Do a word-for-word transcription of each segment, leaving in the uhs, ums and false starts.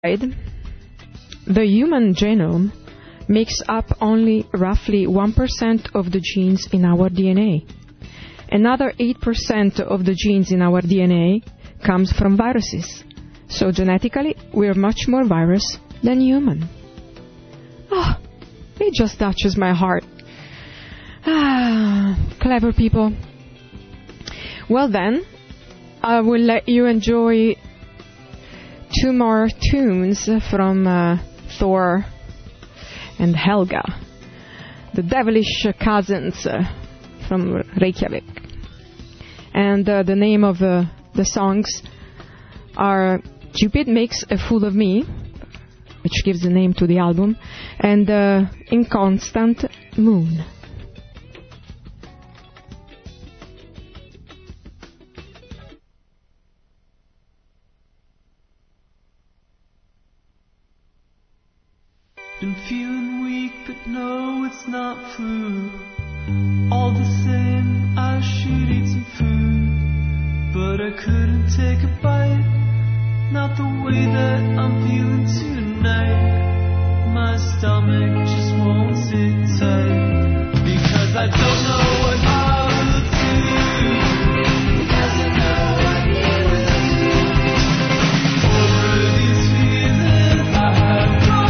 The human genome makes up only roughly one percent of the genes in our D N A. Another eight percent of the genes in our D N A comes from viruses. So genetically, we're much more virus than human. Oh, it just touches my heart. Ah, clever people. Well then, I will let you enjoy two more tunes from uh, Thor and Helga, the devilish cousins uh, from Reykjavik. And uh, the name of uh, the songs are Cupid Makes a Fool of Me, which gives the name to the album, and uh, Inconstant Moon. Been feeling weak, but no, it's not true. All the same, I should eat some food, but I couldn't take a bite. Not the way that I'm feeling tonight. My stomach just won't sit tight, because I don't know what I will do. Because I know what you will do. Over these feelings I have got.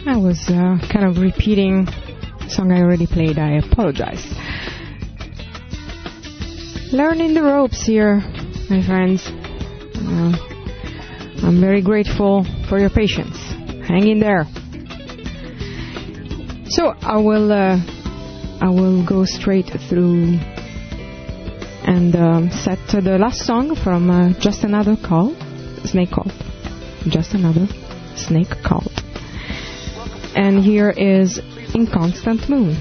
I was uh, kind of repeating a song I already played. I apologize. Learning the ropes here, my friends. Uh, I'm very grateful for your patience. Hang in there. So I will, uh, I will go straight through and um, set uh, the last song from uh, Just Another Call, Snake Cult. Just Another Snake Cult. And here is Inconstant Moon.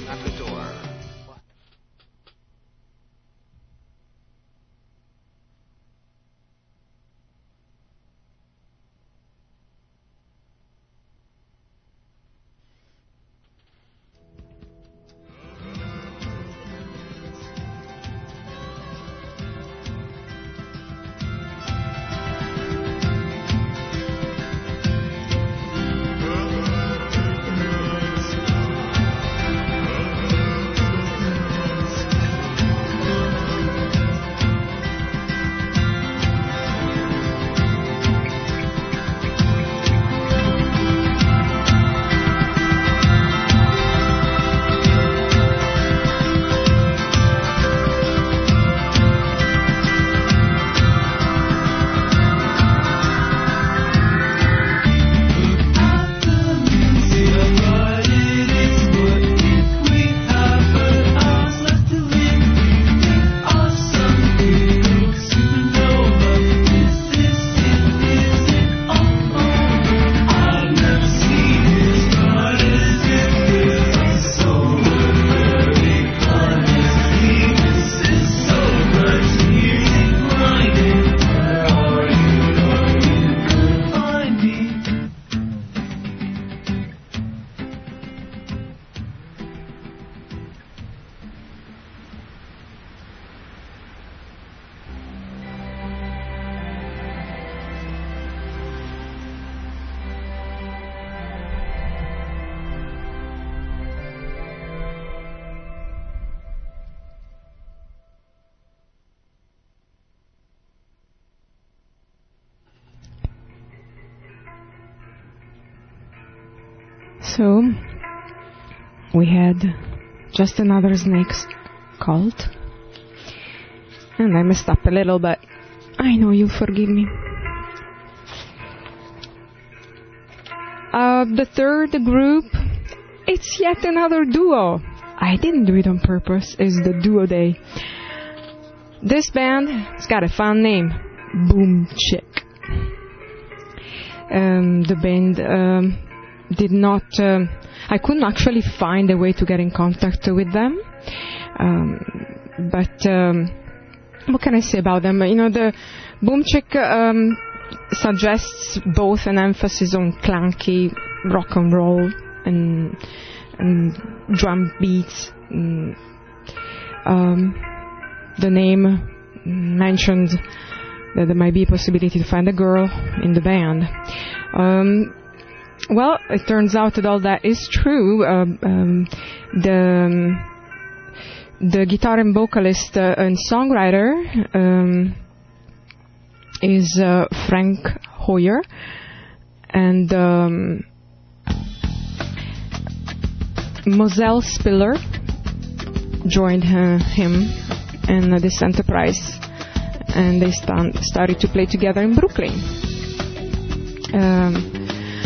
So, we had Just Another Snake's Cult. And I messed up a little, but I know you'll forgive me. Uh, the third group, it's yet another duo. I didn't do it on purpose. It's the Duo Day. This band has got a fun name, Boom Chick. Um, the band um, did not... Um, I couldn't actually find a way to get in contact with them. Um, but um, what can I say about them? You know, the Boom Chick um, suggests both an emphasis on clunky rock and roll and, and drum beats. And, um, the name mentioned that there might be a possibility to find a girl in the band. Um, well, it turns out that all that is true. Um, um, the um, the guitar and vocalist uh, and songwriter um, is uh, Frank Hoyer, and um, Moselle Spiller joined uh, him in uh, this enterprise, and they st- started to play together in Brooklyn. Um,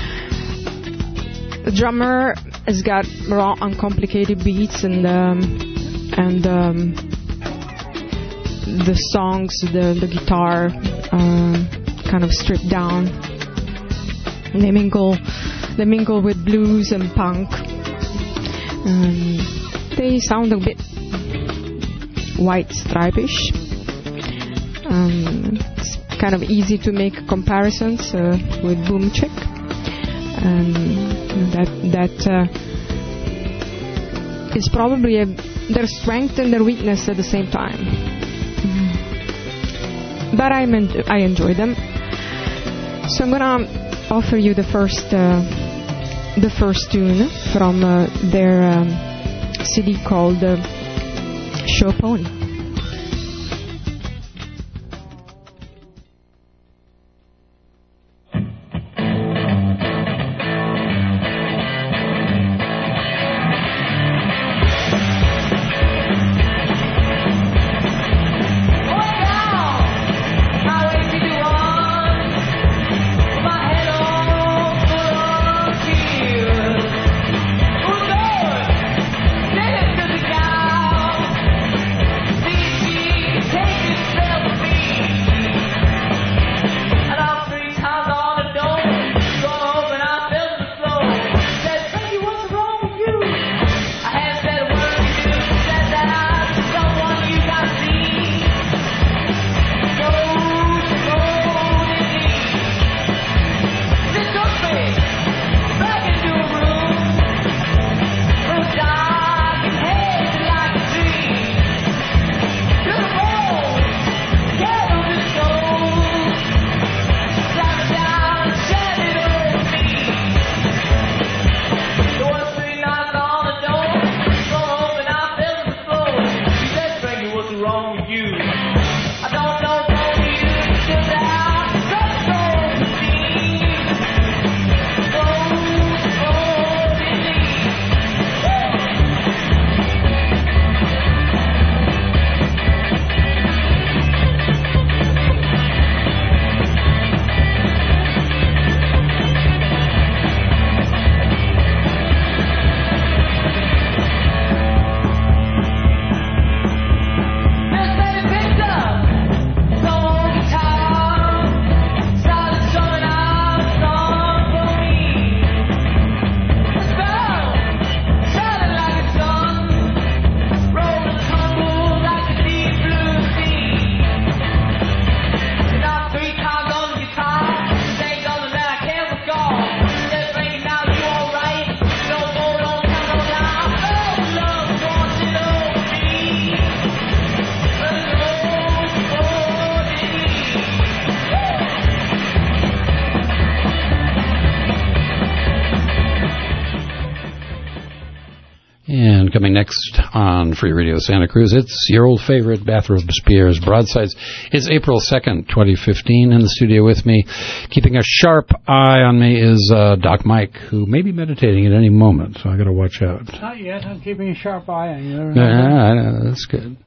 the drummer has got raw, uncomplicated beats, and um, and um, the songs, the the guitar, uh, kind of stripped down. And they mingle, they mingle with blues and punk. Um, they sound a bit white stripish. Um, it's kind of easy to make comparisons uh, with Boom Chick. Um, that that uh, is probably a, their strength and their weakness at the same time. Mm. But I'm en- I enjoy them. So I'm gonna offer you the first uh, the first tune from uh, their um, C D called uh, Show Pony. And coming next on Free Radio Santa Cruz, it's your old favorite, Bathrobes Pierre's Broadsides. It's April second, twenty fifteen. In the studio with me, keeping a sharp eye on me, is uh, Doc Mike, who may be meditating at any moment, so I got to watch out. Not yet. I'm keeping a sharp eye on you. Yeah, I know. That's good.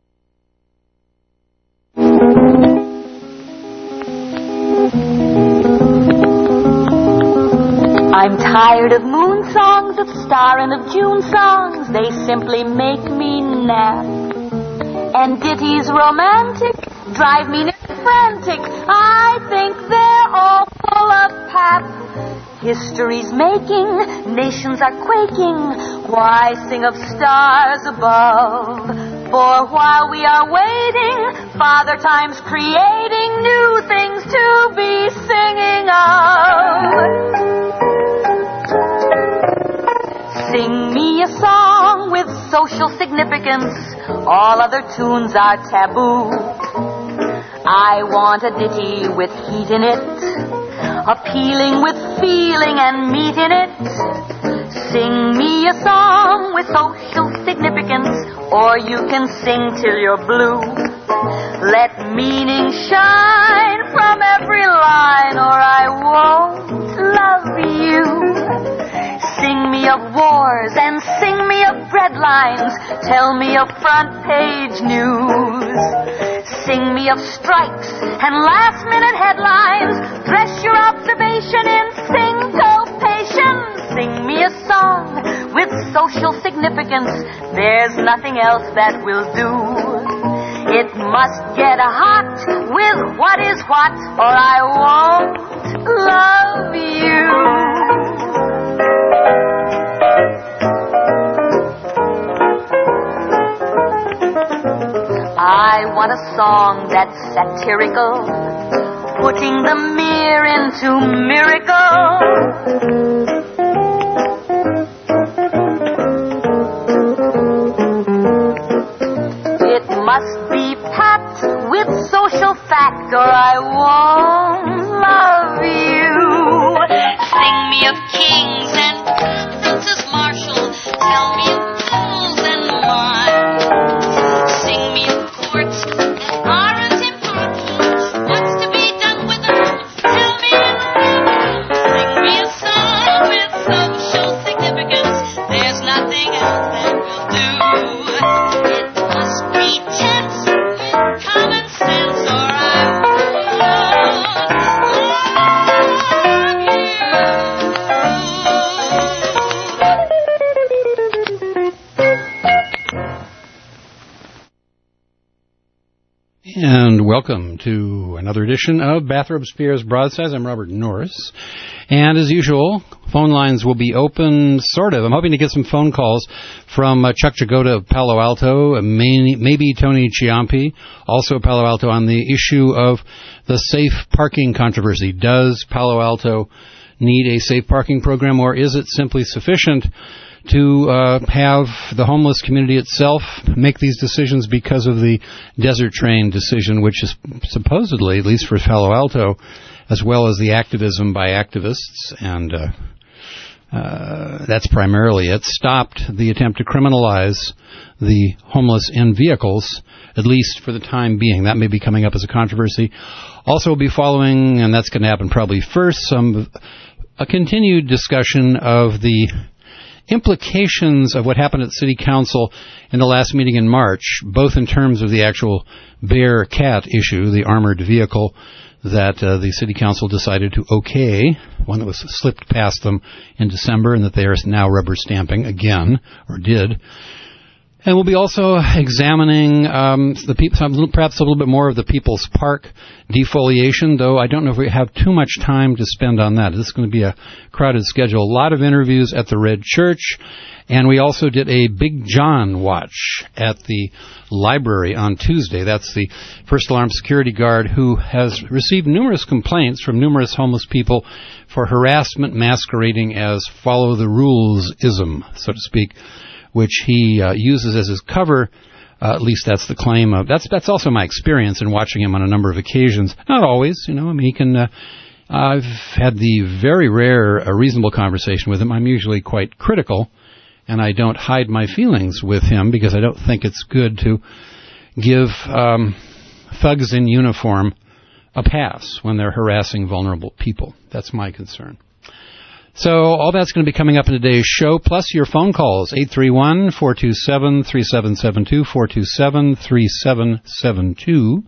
I'm tired of moon songs, of star and of June songs. They simply make me nap. And ditties romantic drive me frantic. I think they're all full of pap. History's making, nations are quaking. Why sing of stars above? For while we are waiting, Father Time's creating new things to be singing of. Sing me a song with social significance. All other tunes are taboo. I want a ditty with heat in it, appealing with feeling and meat in it. Sing me a song with social significance, or you can sing till you're blue. Let meaning shine from every line, or I won't love you. Sing me of wars and sing me of breadlines. Tell me of front page news. Sing me of strikes and last minute headlines. Dress your observation in syncopation. Sing me a song with social significance. There's nothing else that will do. It must get hot with what is what, or I won't love you. I want a song that's satirical, putting the mere into miracle. It must be packed with social fact, or I won't love you. Sing me of kings and Princess Marshall. Tell me of fools and mine. Sing me of courts that aren't impartial. What's to be done with them? Tell me in rhyme. Sing me a song with social significance. There's nothing else that will do. It must be tense with common sense, or I won't love you. And welcome to another edition of Bathrobes Pierre's Broadsides. I'm Robert Norris. And as usual, phone lines will be open, sort of. I'm hoping to get some phone calls from uh, Chuck Jagoda of Palo Alto, may, maybe Tony Ciampi, also Palo Alto, on the issue of the safe parking controversy. Does Palo Alto need a safe parking program, or is it simply sufficient to uh, have the homeless community itself make these decisions because of the Desert Train decision, which is supposedly, at least for Palo Alto, as well as the activism by activists, and uh, uh, that's primarily it, stopped the attempt to criminalize the homeless in vehicles, at least for the time being. That may be coming up as a controversy. Also we'll be following, and that's going to happen probably first, some a continued discussion of the implications of what happened at City Council in the last meeting in March, both in terms of the actual bear-cat issue, the armored vehicle that uh, the City Council decided to okay, one that was slipped past them in December and that they are now rubber stamping again, or did. And we'll be also examining um, the pe- perhaps a little bit more of the People's Park defoliation, though I don't know if we have too much time to spend on that. This is going to be a crowded schedule. A lot of interviews at the Red Church, and we also did a Big John watch at the library on Tuesday. That's the First Alarm security guard who has received numerous complaints from numerous homeless people for harassment masquerading as follow-the-rules-ism, so to speak, which he uh, uses as his cover. Uh, at least that's the claim of. That's that's also my experience in watching him on a number of occasions. Not always, you know. I mean, he can. Uh, I've had the very rare, uh, reasonable conversation with him. I'm usually quite critical, and I don't hide my feelings with him because I don't think it's good to give um, thugs in uniform a pass when they're harassing vulnerable people. That's my concern. So all that's going to be coming up in today's show, plus your phone calls, eight three one, four two seven, three seven seven two, four two seven, three seven seven two.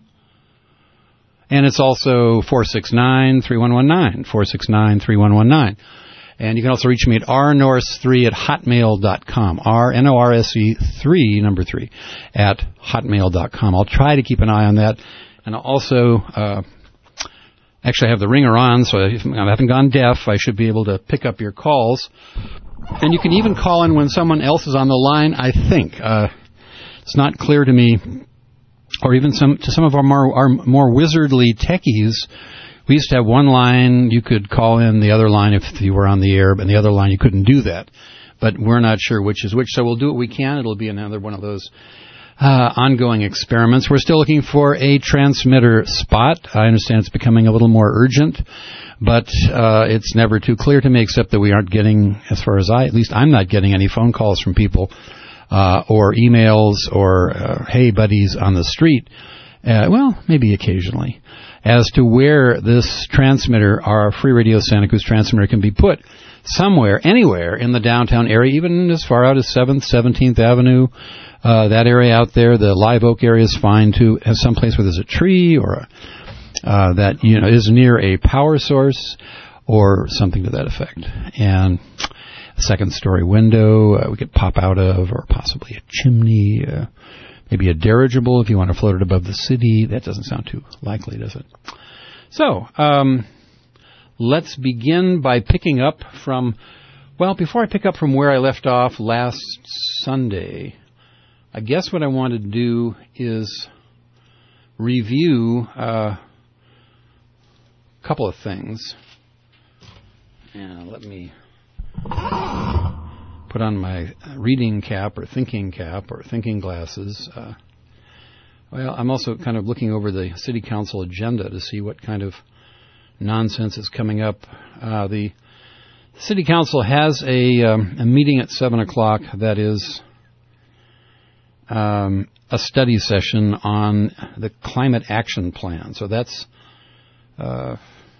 And it's also four six nine, three one one nine, four six nine, three one one nine. And you can also reach me at r norris three at hotmail dot com, R N O R S E three, number three, at hotmail dot com. I'll try to keep an eye on that. And I'll also... Uh, Actually, I have the ringer on, so if I haven't gone deaf, I should be able to pick up your calls. And you can even call in when someone else is on the line, I think. Uh, it's not clear to me, or even some to some of our more, our more wizardly techies, we used to have one line, you could call in the other line if you were on the air, and the other line you couldn't do that. But we're not sure which is which, so we'll do what we can. It'll be another one of those Uh, ongoing experiments. We're still looking for a transmitter spot. I understand it's becoming a little more urgent, but uh, it's never too clear to me, except that we aren't getting, as far as I, at least I'm not getting any phone calls from people uh, or emails or, uh, hey, buddies on the street. Uh, well, maybe occasionally, as to where this transmitter, our Free Radio Santa Cruz transmitter, can be put somewhere, anywhere in the downtown area, even as far out as seventh, seventeenth Avenue. Uh, that area out there, the Live Oak area is fine too. Have some place where there's a tree or a, uh, that you know is near a power source or something to that effect. And a second story window uh, we could pop out of, or possibly a chimney, uh, maybe a dirigible if you want to float it above the city. That doesn't sound too likely, does it? So um, let's begin by picking up from. Well, before I pick up from where I left off last Sunday. I guess what I want to do is review uh, a couple of things. And let me put on my reading cap or thinking cap or thinking glasses. Uh, well, I'm also kind of looking over the City Council agenda to see what kind of nonsense is coming up. Uh, the City Council has a, um, a meeting at seven o'clock that is... Um, a study session on the climate action plan. So that's uh,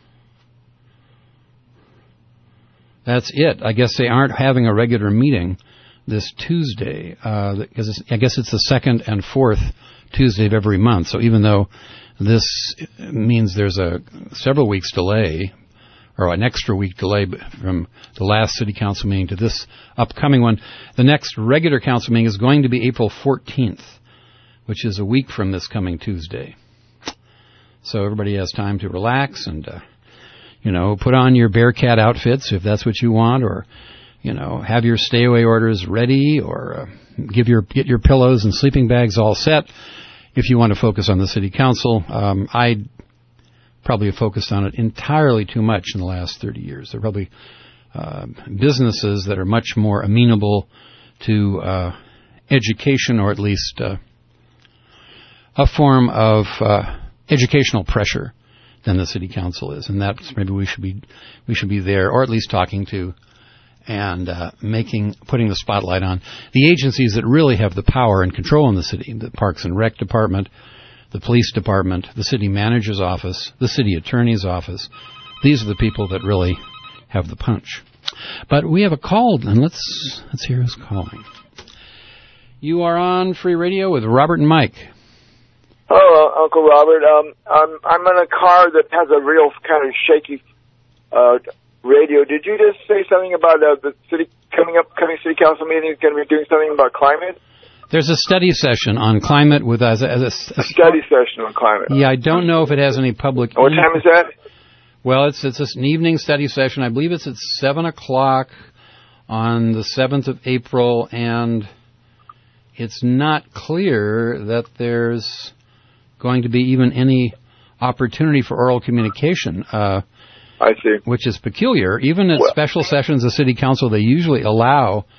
that's it. I guess they aren't having a regular meeting this Tuesday uh, because I guess it's the second and fourth Tuesday of every month. So even though this means there's a several weeks delay, or an extra week delay from the last City Council meeting to this upcoming one. The next regular council meeting is going to be April fourteenth, which is a week from this coming Tuesday. So everybody has time to relax and, uh, you know, put on your Bearcat outfits if that's what you want, or, you know, have your stay-away orders ready, or uh, give your get your pillows and sleeping bags all set if you want to focus on the City Council. Um, I probably have focused on it entirely too much in the last thirty years. There are probably uh, businesses that are much more amenable to uh, education, or at least uh, a form of uh, educational pressure than the City Council is, and that's maybe we should be we should be there, or at least talking to and uh, making putting the spotlight on the agencies that really have the power and control in the city: the Parks and Rec Department, the Police Department, the City Manager's Office, the City Attorney's Office. These are the people that really have the punch. But we have a call, and let's let's hear who's calling. You are on Free Radio with Robert and Mike. Hello, Uncle Robert. Um, I'm I'm in a car that has a real kind of shaky uh, radio. Did you just say something about uh, the city coming up, coming City Council meeting is going to be doing something about climate? There's a study session on climate with as a, as a, a study session on climate. Yeah, I don't know if it has any public. What e- time is that? Well, it's it's an evening study session. I believe it's at seven o'clock on the seventh of April, and it's not clear that there's going to be even any opportunity for oral communication. Uh, I see. Which is peculiar. Even at well, special sessions of City Council, they usually allow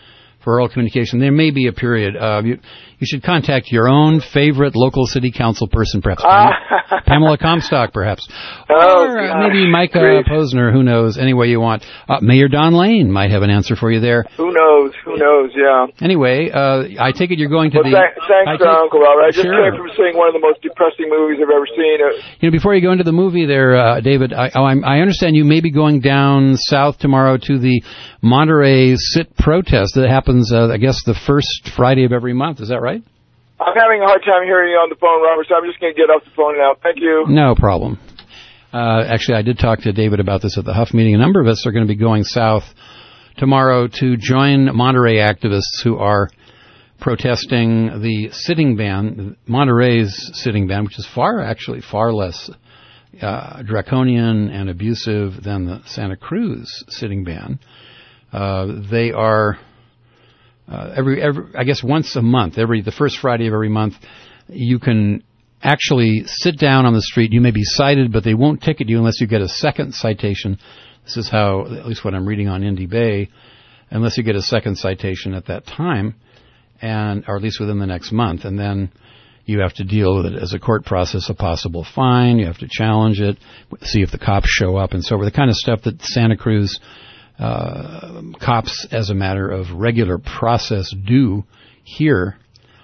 for oral communication. There may be a period. Uh, you, you should contact your own favorite local city council person, perhaps Pamela, Pamela Comstock, perhaps, Oh, or uh, gosh. maybe Micah Great. Posner. Who knows? Any way you want. Uh, Mayor Don Lane might have an answer for you there. Who knows? Who knows? Yeah. Anyway, uh, I take it you're going to Well, the. th- I thanks, take- uh, Uncle Robert. I just Sure. came from seeing one of the most depressing movies I've ever seen. Uh, You know, before you go into the movie there, uh, David, I, oh, I'm, I understand you may be going down south tomorrow to the Monterey Sit protest that happens, uh, I guess, the first Friday of every month. Is that right? I'm having a hard time hearing you on the phone, Robert, so I'm just going to get off the phone now. Thank you. No problem. Uh, actually, I did talk to David about this at the Huff meeting. A number of us are going to be going south tomorrow to join Monterey activists who are protesting the sitting ban, Monterey's sitting ban, which is far, actually, far less uh, draconian and abusive than the Santa Cruz sitting ban. Uh, they are uh, every, every, I guess, once a month, every the first Friday of every month, you can actually sit down on the street. You may be cited, but they won't ticket you unless you get a second citation. This is how, at least what I'm reading on Indy Bay, unless you get a second citation at that time, and or at least within the next month, and then you have to deal with it as a court process, a possible fine. You have to challenge it, see if the cops show up, and so forth. The kind of stuff that Santa Cruz uh, cops, as a matter of regular process, do here.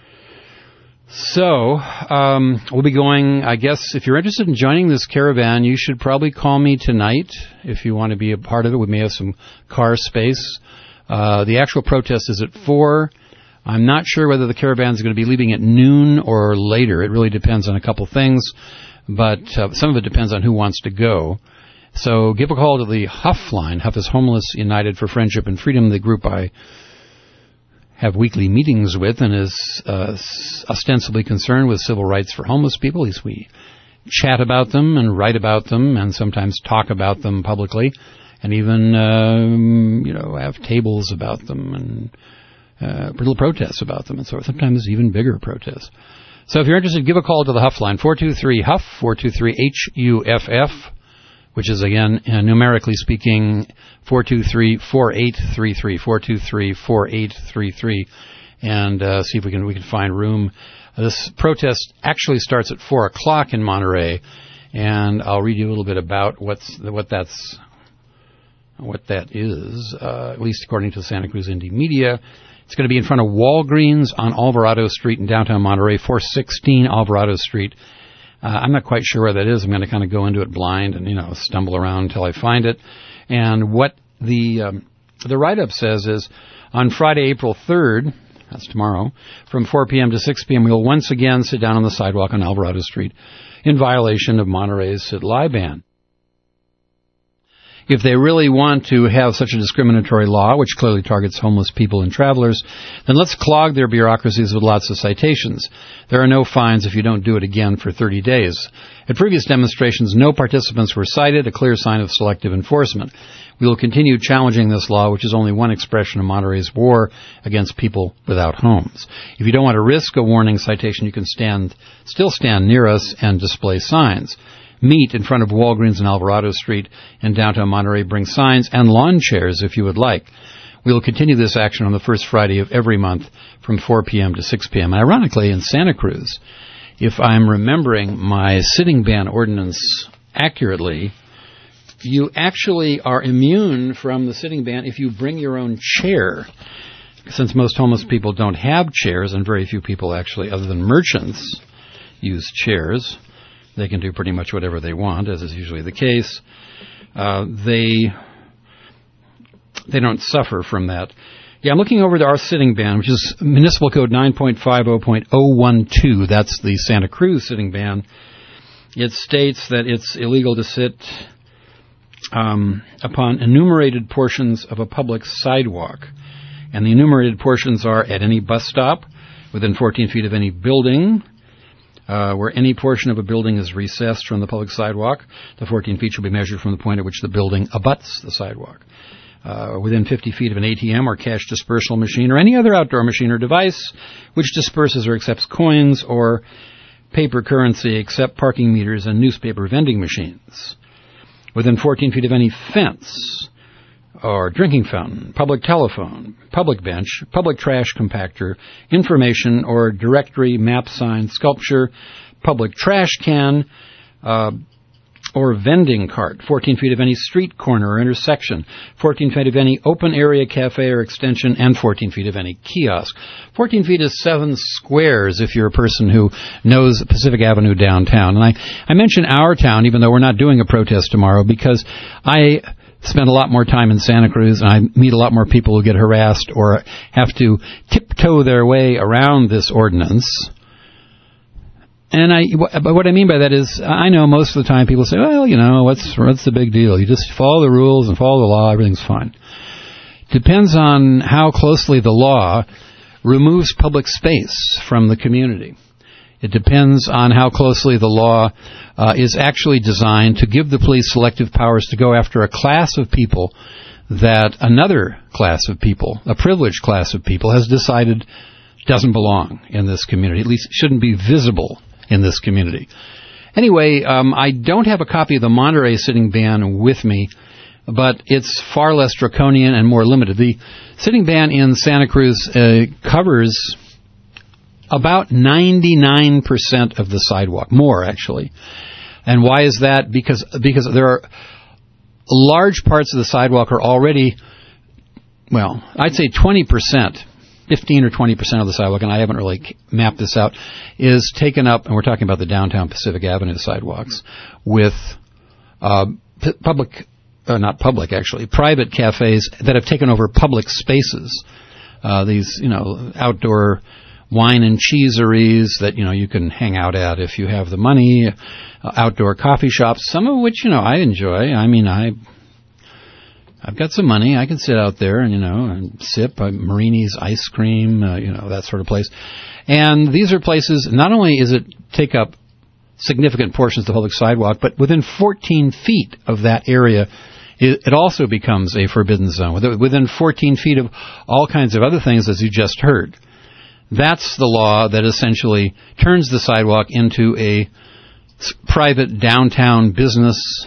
So, um, we'll be going, I guess, if you're interested in joining this caravan, you should probably call me tonight if you want to be a part of it. We may have some car space. Uh, the actual protest is at four. I'm not sure whether the caravan is going to be leaving at noon or later. It really depends on a couple things, but uh, some of it depends on who wants to go. So give a call to the Huff line. Huff is Homeless United for Friendship and Freedom, the group I have weekly meetings with and is uh, ostensibly concerned with civil rights for homeless people. At least we chat about them and write about them and sometimes talk about them publicly and even, um, you know, have tables about them and uh, little protests about them and so forth. Sometimes even bigger protests. So if you're interested, give a call to the Huff line, four two three Huff, four two three H U F F, which is, again, uh, numerically speaking, four two three, four eight three three, four two three, four eight three three, and uh, see if we can we can find room. Uh, this protest actually starts at four o'clock in Monterey, and I'll read you a little bit about what's what that's what that is, uh, at least according to the Santa Cruz Indy Media. It's going to be in front of Walgreens on Alvarado Street in downtown Monterey, four sixteen Alvarado Street. Uh, I'm not quite sure where that is. I'm going to kind of go into it blind and, you know, stumble around until I find it. And what the um, the write-up says is, on Friday, April third, that's tomorrow, from four p.m. to six p.m., we'll once again sit down on the sidewalk on Alvarado Street in violation of Monterey's sit-lie ban. If they really want to have such a discriminatory law, which clearly targets homeless people and travelers, then let's clog their bureaucracies with lots of citations. There are no fines if you don't do it again for thirty days. At previous demonstrations, no participants were cited, a clear sign of selective enforcement. We will continue challenging this law, which is only one expression of Monterey's war against people without homes. If you don't want to risk a warning citation, you can stand, still stand near us and display signs. Meet in front of Walgreens on Alvarado Street in downtown Monterey. Bring signs and lawn chairs if you would like. We will continue this action on the first Friday of every month from four p.m. to six p.m. And ironically, in Santa Cruz, if I'm remembering my sitting ban ordinance accurately, you actually are immune from the sitting ban if you bring your own chair. Since most homeless people don't have chairs, and very few people actually, other than merchants, use chairs, they can do pretty much whatever they want, as is usually the case. Uh, they they don't suffer from that. Yeah, I'm looking over to our sitting ban, which is Municipal Code nine point five zero point zero one two. That's the Santa Cruz sitting ban. It states that it's illegal to sit um, upon enumerated portions of a public sidewalk. And the enumerated portions are at any bus stop, within fourteen feet of any building, Uh, where any portion of a building is recessed from the public sidewalk. The fourteen feet shall be measured from the point at which the building abuts the sidewalk. Uh, within fifty feet of an A T M or cash dispersal machine or any other outdoor machine or device which disperses or accepts coins or paper currency except parking meters and newspaper vending machines. Within fourteen feet of any fence or drinking fountain, public telephone, public bench, public trash compactor, information or directory, map sign, sculpture, public trash can, uh, or vending cart, fourteen feet of any street corner or intersection, fourteen feet of any open area cafe or extension, and fourteen feet of any kiosk. fourteen feet is seven squares if you're a person who knows Pacific Avenue downtown. And I, I mention our town, even though we're not doing a protest tomorrow, because I spend a lot more time in Santa Cruz, and I meet a lot more people who get harassed or have to tiptoe their way around this ordinance. And I, what I mean by that is, I know most of the time people say, well, you know, what's what's the big deal? You just follow the rules and follow the law, everything's fine. Depends on how closely the law removes public space from the community. It depends on how closely the law uh, is actually designed to give the police selective powers to go after a class of people that another class of people, a privileged class of people, has decided doesn't belong in this community, at least shouldn't be visible in this community. Anyway, um, I don't have a copy of the Monterey sitting ban with me, but it's far less draconian and more limited. The sitting ban in Santa Cruz uh, covers about ninety-nine percent of the sidewalk, more actually. And why is that? Because because there are large parts of the sidewalk are already, well, I'd say twenty percent, fifteen or twenty percent of the sidewalk, and I haven't really mapped this out, is taken up, and we're talking about the downtown Pacific Avenue sidewalks, with uh, p- public, uh, not public actually, private cafes that have taken over public spaces. Uh, these, you know, outdoor wine and cheeseries that, you know, you can hang out at if you have the money, uh, outdoor coffee shops, some of which, you know, I enjoy. I mean, I... I've got some money. I can sit out there and, you know, and sip uh, Marini's ice cream, uh, you know, that sort of place. And these are places, not only is it take up significant portions of the public sidewalk, but within fourteen feet of that area, it, it also becomes a forbidden zone. Within fourteen feet of all kinds of other things, as you just heard. That's the law that essentially turns the sidewalk into a private downtown business,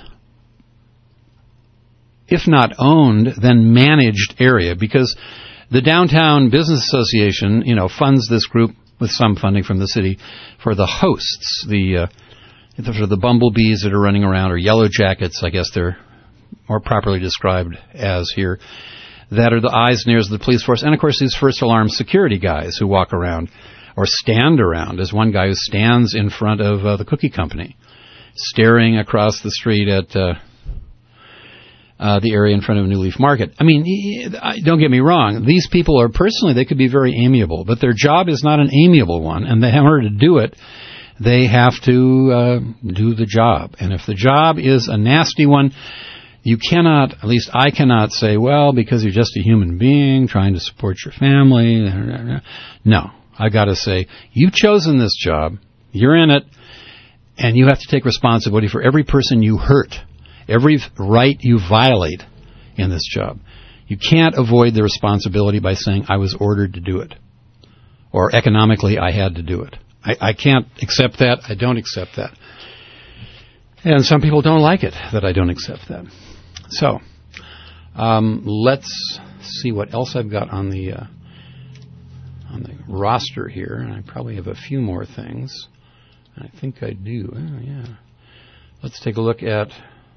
if not owned, then managed area, because the Downtown Business Association, you know, funds this group with some funding from the city for the hosts, the uh, for the bumblebees that are running around, or yellow jackets, I guess they're more properly described as here, that are the eyes and ears of the police force, and of course these first alarm security guys who walk around or stand around. There's one guy who stands in front of uh, the cookie company, staring across the street at Uh, Uh, the area in front of New Leaf Market. I mean, don't get me wrong. These people are personally, they could be very amiable, but their job is not an amiable one, and in order to do it, they have to uh, do the job. And if the job is a nasty one, you cannot, at least I cannot say, well, because you're just a human being trying to support your family. No, I got to say, you've chosen this job, you're in it, and you have to take responsibility for every person you hurt, every right you violate in this job. You can't avoid the responsibility by saying, I was ordered to do it, or economically I had to do it. I, I can't accept that. I don't accept that. And some people don't like it that I don't accept that. So, um, let's see what else I've got on the uh, on the roster here. And I probably have a few more things. I think I do. Oh, yeah. Let's take a look at...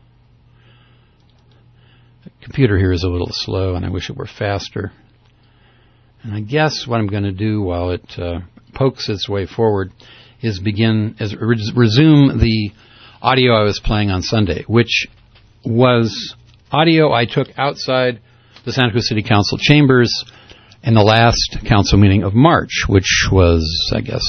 The computer here is a little slow, and I wish it were faster. And I guess what I'm going to do while it uh, pokes its way forward is begin, is res- resume the audio I was playing on Sunday, which was audio I took outside the Santa Cruz City Council chambers in the last council meeting of March, which was, I guess,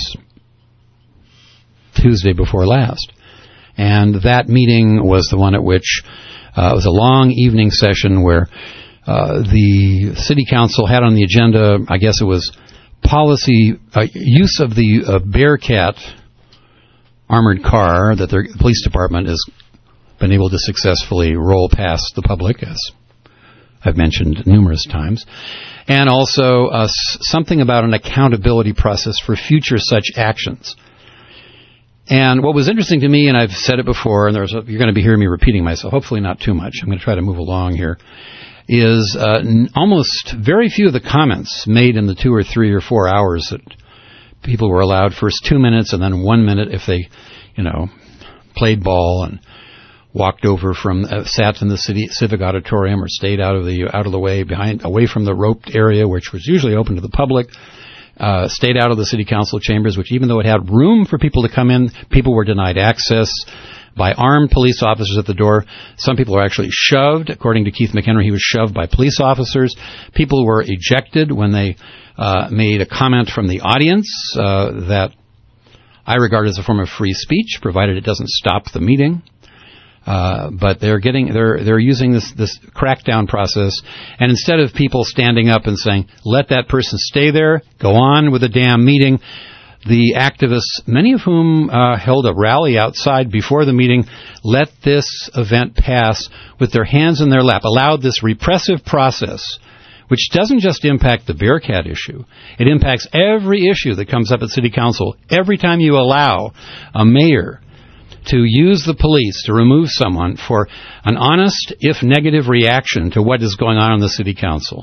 Tuesday before last. And that meeting was the one at which Uh, it was a long evening session where uh, the city council had on the agenda, I guess it was policy, uh, use of the uh, Bearcat armored car that the police department has been able to successfully roll past the public, as I've mentioned numerous times, and also uh, s- something about an accountability process for future such actions. And what was interesting to me, and I've said it before, and there's a, you're going to be hearing me repeating myself, hopefully not too much. I'm going to try to move along here, is uh, n- almost very few of the comments made in the two or three or four hours that people were allowed, first two minutes and then one minute if they, you know, played ball and walked over from, uh, sat in the city civic auditorium or stayed out of the out of the way, behind, away from the roped area, which was usually open to the public. Uh, stayed out of the city council chambers, which even though it had room for people to come in, people were denied access by armed police officers at the door. Some people were actually shoved. According to Keith McHenry, he was shoved by police officers. People were ejected when they uh, made a comment from the audience uh, that I regard as a form of free speech, provided it doesn't stop the meeting. Uh, but they're getting, they're, they're using this, this crackdown process. And instead of people standing up and saying, let that person stay there, go on with the damn meeting, the activists, many of whom, uh, held a rally outside before the meeting, let this event pass with their hands in their lap, allowed this repressive process, which doesn't just impact the Bearcat issue. It impacts every issue that comes up at City Council. Every time you allow a mayor to use the police to remove someone for an honest, if negative, reaction to what is going on in the City Council,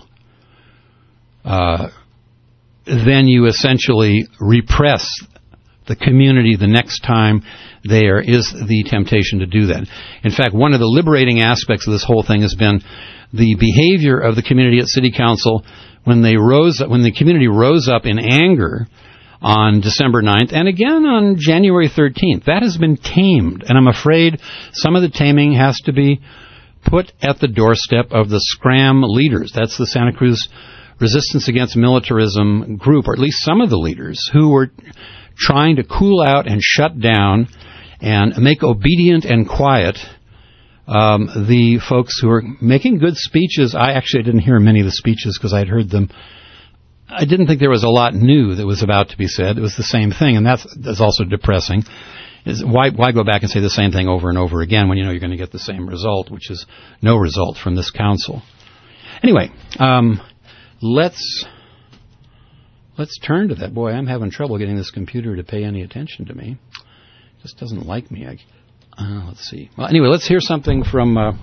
uh, then you essentially repress the community the next time there is the temptation to do that. In fact, one of the liberating aspects of this whole thing has been the behavior of the community at City Council when they rose, when the community rose up in anger on December ninth, and again on January thirteenth. That has been tamed, and I'm afraid some of the taming has to be put at the doorstep of the Scram leaders. That's the Santa Cruz Resistance Against Militarism group, or at least some of the leaders who were trying to cool out and shut down and make obedient and quiet um, the folks who are making good speeches. I actually didn't hear many of the speeches because I'd heard them. I didn't think there was a lot new that was about to be said. It was the same thing, and that's, that's also depressing. Is why, why go back and say the same thing over and over again when you know you're going to get the same result, which is no result from this council. Anyway, um, let's let's turn to that. Boy, I'm having trouble getting this computer to pay any attention to me. It just doesn't like me. I, uh, let's see. Well, anyway, let's hear something from... Uh,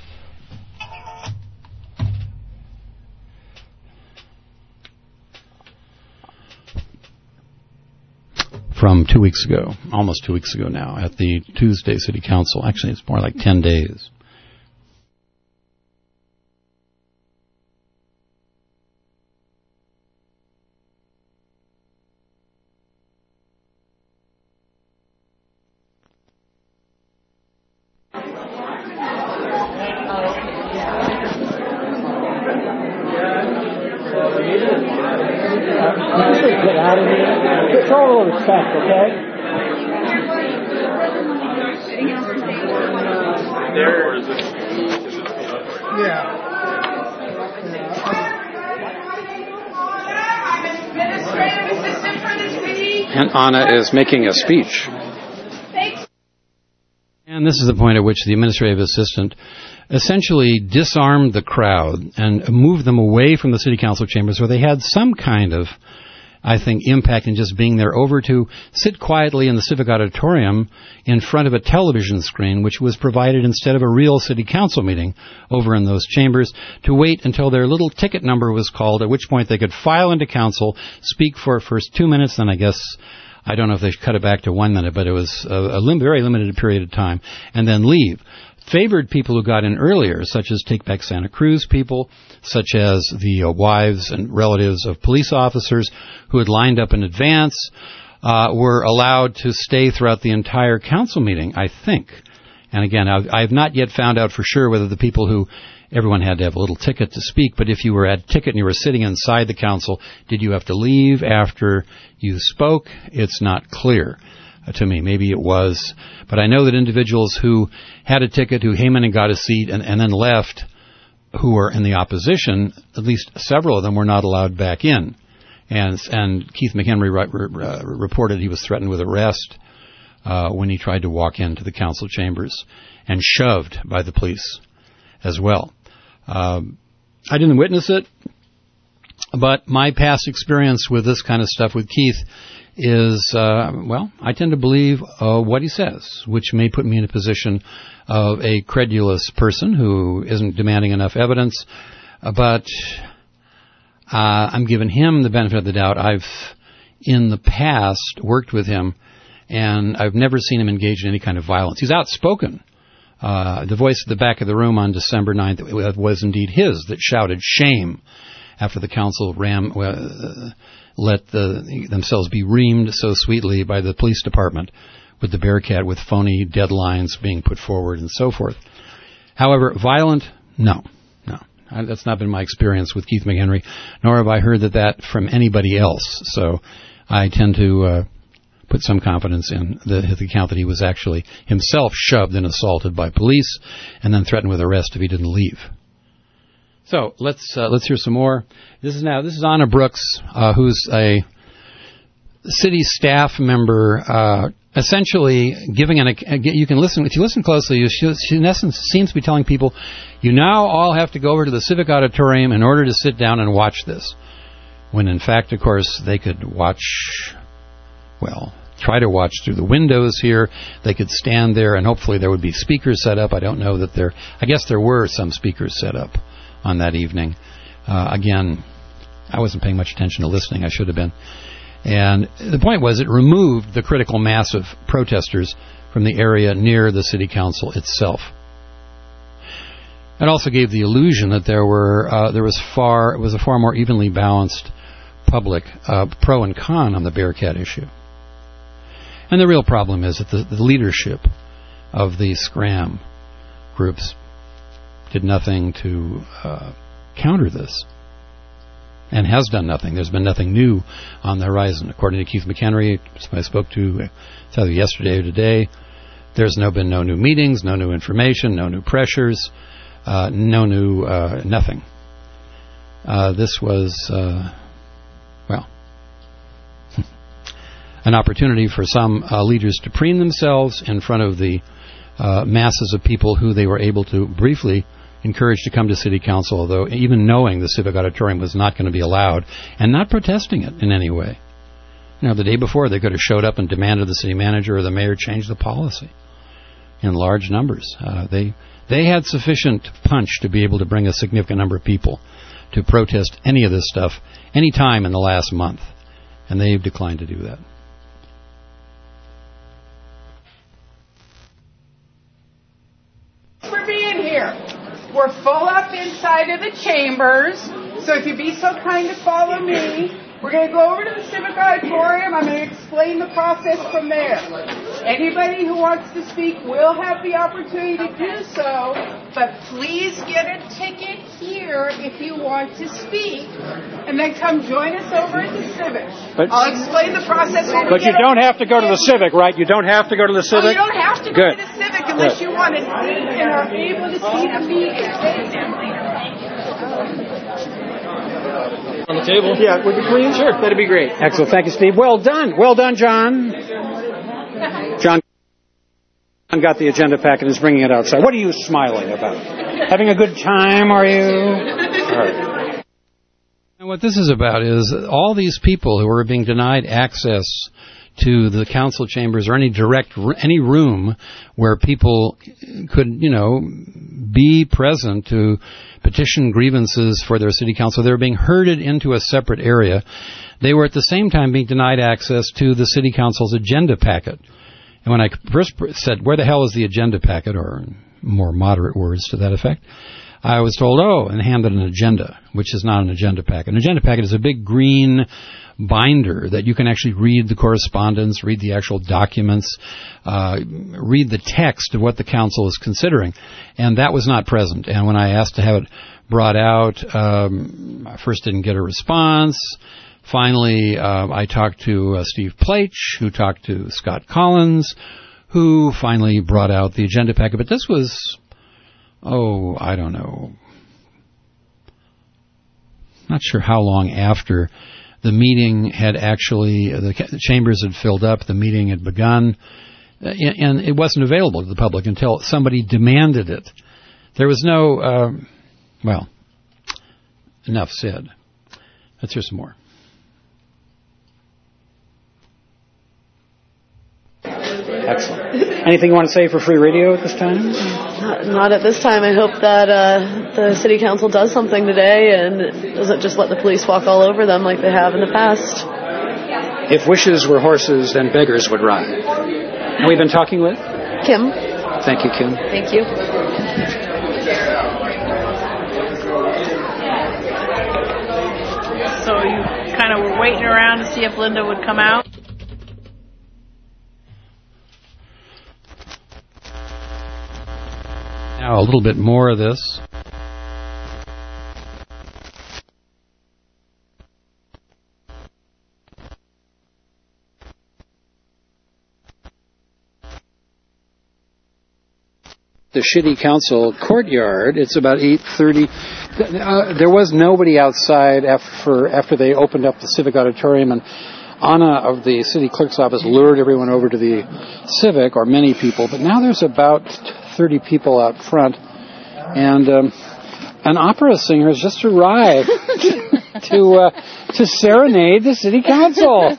from two weeks ago, almost two weeks ago now, at the Tuesday City Council. Actually, it's more like ten days. Get out of here. It's all respect, okay? There is it? Yeah. And Anna is making a speech. And this is the point at which the administrative assistant essentially disarmed the crowd and moved them away from the city council chambers where they had some kind of, I think, impact in just being there, over to sit quietly in the civic auditorium in front of a television screen, which was provided instead of a real city council meeting over in those chambers, to wait until their little ticket number was called, at which point they could file into council, speak for first two minutes, then I guess, I don't know if they cut it back to one minute, but it was a, a lim- very limited period of time, and then leave. Favored people who got in earlier, such as Take Back Santa Cruz people, such as the uh, wives and relatives of police officers who had lined up in advance, uh, were allowed to stay throughout the entire council meeting, I think. And again, I've, I've not yet found out for sure whether the people who, everyone had to have a little ticket to speak, but if you were at ticket and you were sitting inside the council, did you have to leave after you spoke? It's not clear to me. Maybe it was. But I know that individuals who had a ticket, who came in and got a seat and, and then left, who were in the opposition, at least several of them were not allowed back in. And, and Keith McHenry re- re- uh, reported he was threatened with arrest uh, when he tried to walk into the council chambers, and shoved by the police as well. Um, I didn't witness it. But my past experience with this kind of stuff with Keith is, uh, well, I tend to believe uh, what he says, which may put me in a position of a credulous person who isn't demanding enough evidence. Uh, but uh, I'm giving him the benefit of the doubt. I've, in the past, worked with him, and I've never seen him engage in any kind of violence. He's outspoken. Uh, the voice at the back of the room on December ninth was indeed his that shouted shame after the council ram, uh, let the, themselves be reamed so sweetly by the police department with the Bearcat, with phony deadlines being put forward and so forth. However, violent, no, no. I, that's not been my experience with Keith McHenry, nor have I heard that, that from anybody else. So I tend to uh, put some confidence in the, the account that he was actually himself shoved and assaulted by police and then threatened with arrest if he didn't leave. So let's uh, let's hear some more. This is now this is Anna Brooks, uh, who's a city staff member, uh, essentially giving an. A, you can listen if you listen closely. She, she in essence seems to be telling people, you now all have to go over to the Civic Auditorium in order to sit down and watch this. When in fact, of course, they could watch. Well, try to watch through the windows here. They could stand there, and hopefully there would be speakers set up. I don't know that there. I guess there were some speakers set up on that evening. Uh, again, I wasn't paying much attention to listening. I should have been. And the point was it removed the critical mass of protesters from the area near the city council itself. It also gave the illusion that there were uh, there was far it was a far more evenly balanced public, uh, pro and con on the Bearcat issue. And the real problem is that the, the leadership of the Scram groups did nothing to uh, counter this, and has done nothing. There's been nothing new on the horizon. According to Keith McHenry, who I spoke to either yesterday or today, there's no been no new meetings, no new information, no new pressures, uh, no new uh, nothing. Uh, this was, uh, well, an opportunity for some uh, leaders to preen themselves in front of the uh, masses of people who they were able to briefly encourage to come to city council, although even knowing the Civic Auditorium was not going to be allowed, and not protesting it in any way. You know, the day before they could have showed up and demanded the city manager or the mayor change the policy in large numbers. Uh, they they had sufficient punch to be able to bring a significant number of people to protest any of this stuff any time in the last month, and they've declined to do that. For being here. We're full up inside of the chambers, so if you'd be so kind to follow me, we're going to go over to the Civic Auditorium. I'm going to explain the process from there. Anybody who wants to speak will have the opportunity to do so, but please get a ticket here if you want to speak, and then come join us over at the Civic. But, I'll explain the process. But you don't have to go to the Civic, right? You don't have to go to the Civic? Oh, you don't have to Good. go to the Civic unless Good. you want to see and are able to see the meeting. On the table? Yeah, would you please? Sure, that'd be great. Excellent. Thank you, Steve. Well done. Well done, John. John got the agenda packet and is bringing it outside. What are you smiling about? Having a good time, are you? All right. And what this is about is all these people who are being denied access to the council chambers or any direct, any room where people could, you know, be present to petition grievances for their city council. They were being herded into a separate area. They were at the same time being denied access to the city council's agenda packet. And when I first said, where the hell is the agenda packet, or more moderate words to that effect, I was told, oh, and handed an agenda, which is not an agenda packet. An agenda packet is a big green binder that you can actually read the correspondence, read the actual documents, uh, read the text of what the council is considering. And that was not present. And when I asked to have it brought out, um, I first didn't get a response. Finally, uh, I talked to uh, Steve Plaich, who talked to Scott Collins, who finally brought out the agenda packet. But this was, oh, I don't know, not sure how long after the meeting had actually, the chambers had filled up, the meeting had begun, and it wasn't available to the public until somebody demanded it. There was no, uh, well, enough said. Let's hear some more. Excellent. Anything you want to say for free radio at this time? Not, not at this time. I hope that uh, the city council does something today and doesn't just let the police walk all over them like they have in the past. If wishes were horses, then beggars would run. And we've been talking with? Kim. Thank you, Kim. Thank you. So you kind of were waiting around to see if Linda would come out? Now a little bit more of this. The City Council courtyard. It's about eight thirty. Uh, there was nobody outside after after they opened up the Civic Auditorium, and Anna of the city clerk's office lured everyone over to the Civic, or many people. But now there's about thirty people out front, and um, an opera singer has just arrived to uh, to serenade the City Council.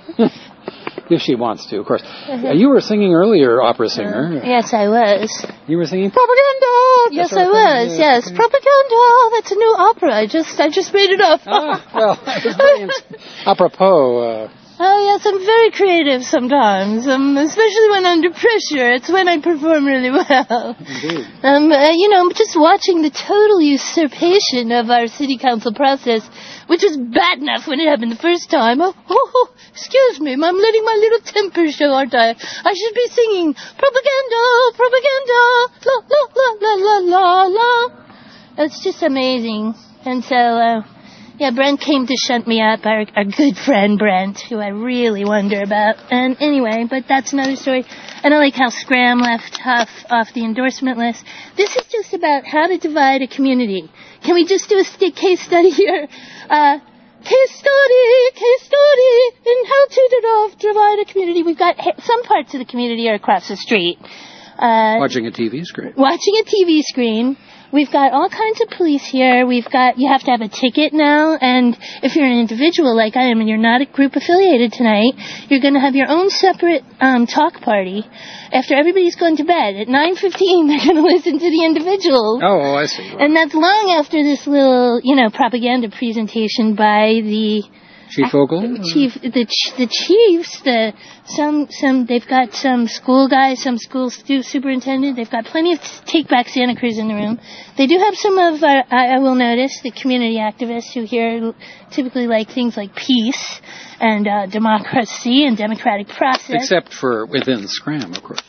If she wants to, of course. Uh-huh. Uh, you were singing earlier, opera singer. Uh, yes, I was. You were singing propaganda. Yes, I was. Thing. Yes, propaganda. That's a new opera. I just, I just made it up. Ah, well, it was very apropos. Uh, oh yes, I'm very creative sometimes, um, especially when under pressure. It's when I perform really well. Indeed. Um, uh, you know, just watching the total usurpation of our city council process, which was bad enough when it happened the first time. Oh, oh, oh, excuse me, I'm letting my little temper show, aren't I? I should be singing propaganda, propaganda, la la la la la la la. It's just amazing. And so, uh, yeah, Brent came to shunt me up, our, our good friend Brent, who I really wonder about. And anyway, but that's another story. And I like how Scram left off, off the endorsement list. This is just about how to divide a community. Can we just do a st- case study here? Uh, case study, case study in how to divide a community. We've got some parts of the community are across the street. Uh, watching a T V screen. Watching a T V screen. We've got all kinds of police here. We've got, you have to have a ticket now, and if you're an individual like I am and you're not a group affiliated tonight, you're going to have your own separate um, talk party after everybody's gone to bed. At nine fifteen, they're going to listen to the individuals. Oh, I see. And that's long after this little, you know, propaganda presentation by the Chief Vogel? Chief, the the chiefs, the some some they've got some school guys, some school stu- superintendent. They've got plenty of take back Santa Cruz in the room. They do have some of, uh, I, I will notice, the community activists who here typically like things like peace and uh, democracy and democratic process. Except for within Scram, of course.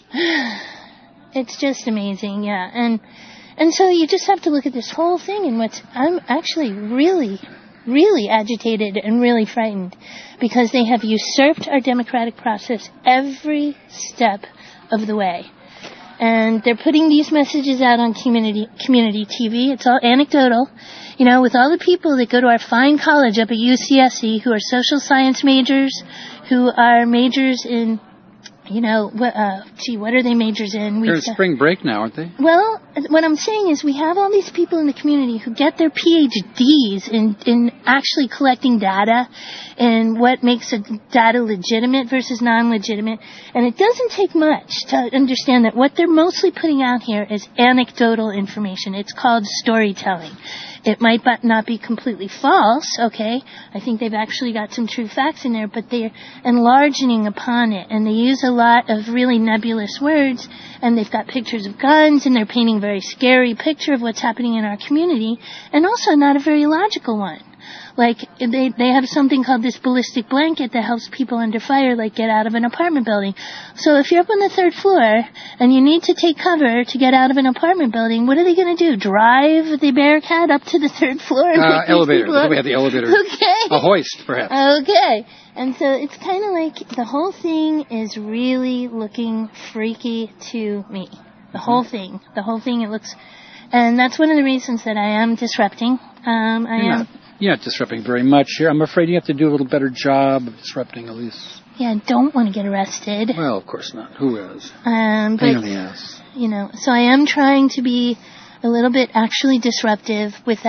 It's just amazing, yeah. And and so you just have to look at this whole thing, and what's I'm actually really. really agitated and really frightened because they have usurped our democratic process every step of the way. And they're putting these messages out on community community T V. It's all anecdotal. You know, with all the people that go to our fine college up at U C S C who are social science majors, who are majors in, you know, uh, gee, what are they majors in? They're in spring break now, aren't they? Well, what I'm saying is we have all these people in the community who get their P H Ds in, in actually collecting data and what makes a data legitimate versus non-legitimate. And it doesn't take much to understand that what they're mostly putting out here is anecdotal information. It's called storytelling. It might not be completely false, okay? I think they've actually got some true facts in there, but they're enlarging upon it, and they use a lot of really nebulous words, and they've got pictures of guns, and they're painting a very scary picture of what's happening in our community, and also not a very logical one. Like, they they have something called this ballistic blanket that helps people under fire, like, get out of an apartment building. So if you're up on the third floor and you need to take cover to get out of an apartment building, what are they going to do? Drive the Bearcat up to the third floor? And uh, elevator. We have the elevator. Okay. A hoist, perhaps. Okay. And so it's kind of like the whole thing is really looking freaky to me. The whole thing. The whole thing, it looks... And that's one of the reasons that I am disrupting. Um, I yeah. am... You're not disrupting very much here. I'm afraid you have to do a little better job of disrupting, at least. Yeah, I don't want to get arrested. Well, of course not. Who is? Um, but, Pain in the ass. You know, so I am trying to be a little bit actually disruptive without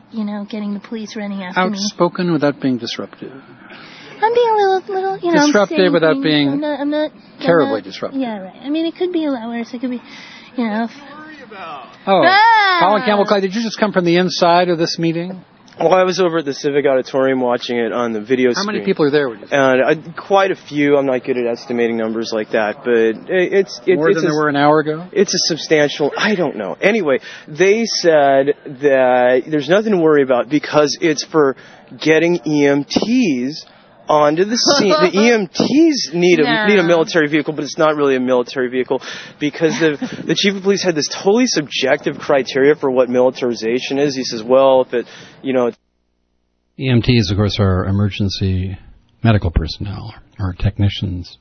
you know, getting the police running after me. Outspoken without being disruptive. I'm being a little, little, you know, disruptive without things. being I'm not, I'm not, terribly I'm not, disruptive. Yeah, right. I mean, it could be a lot worse. It could be, you know. If, oh, ah! Colin Campbell Clyde, did you just come from the inside of this meeting? Well, I was over at the Civic Auditorium watching it on the video How screen. many people are there? Would you say? And uh, quite a few. I'm not good at estimating numbers like that, but it, it's it, more it's than a, there were an hour ago. It's a substantial. I don't know. Anyway, they said that there's nothing to worry about because it's for getting E M Ts onto the scene. The E M Ts need a no. need a military vehicle, but it's not really a military vehicle because the the chief of police had this totally subjective criteria for what militarization is. He says, well, if it, you know, E M Ts, of course, are emergency medical personnel or technicians.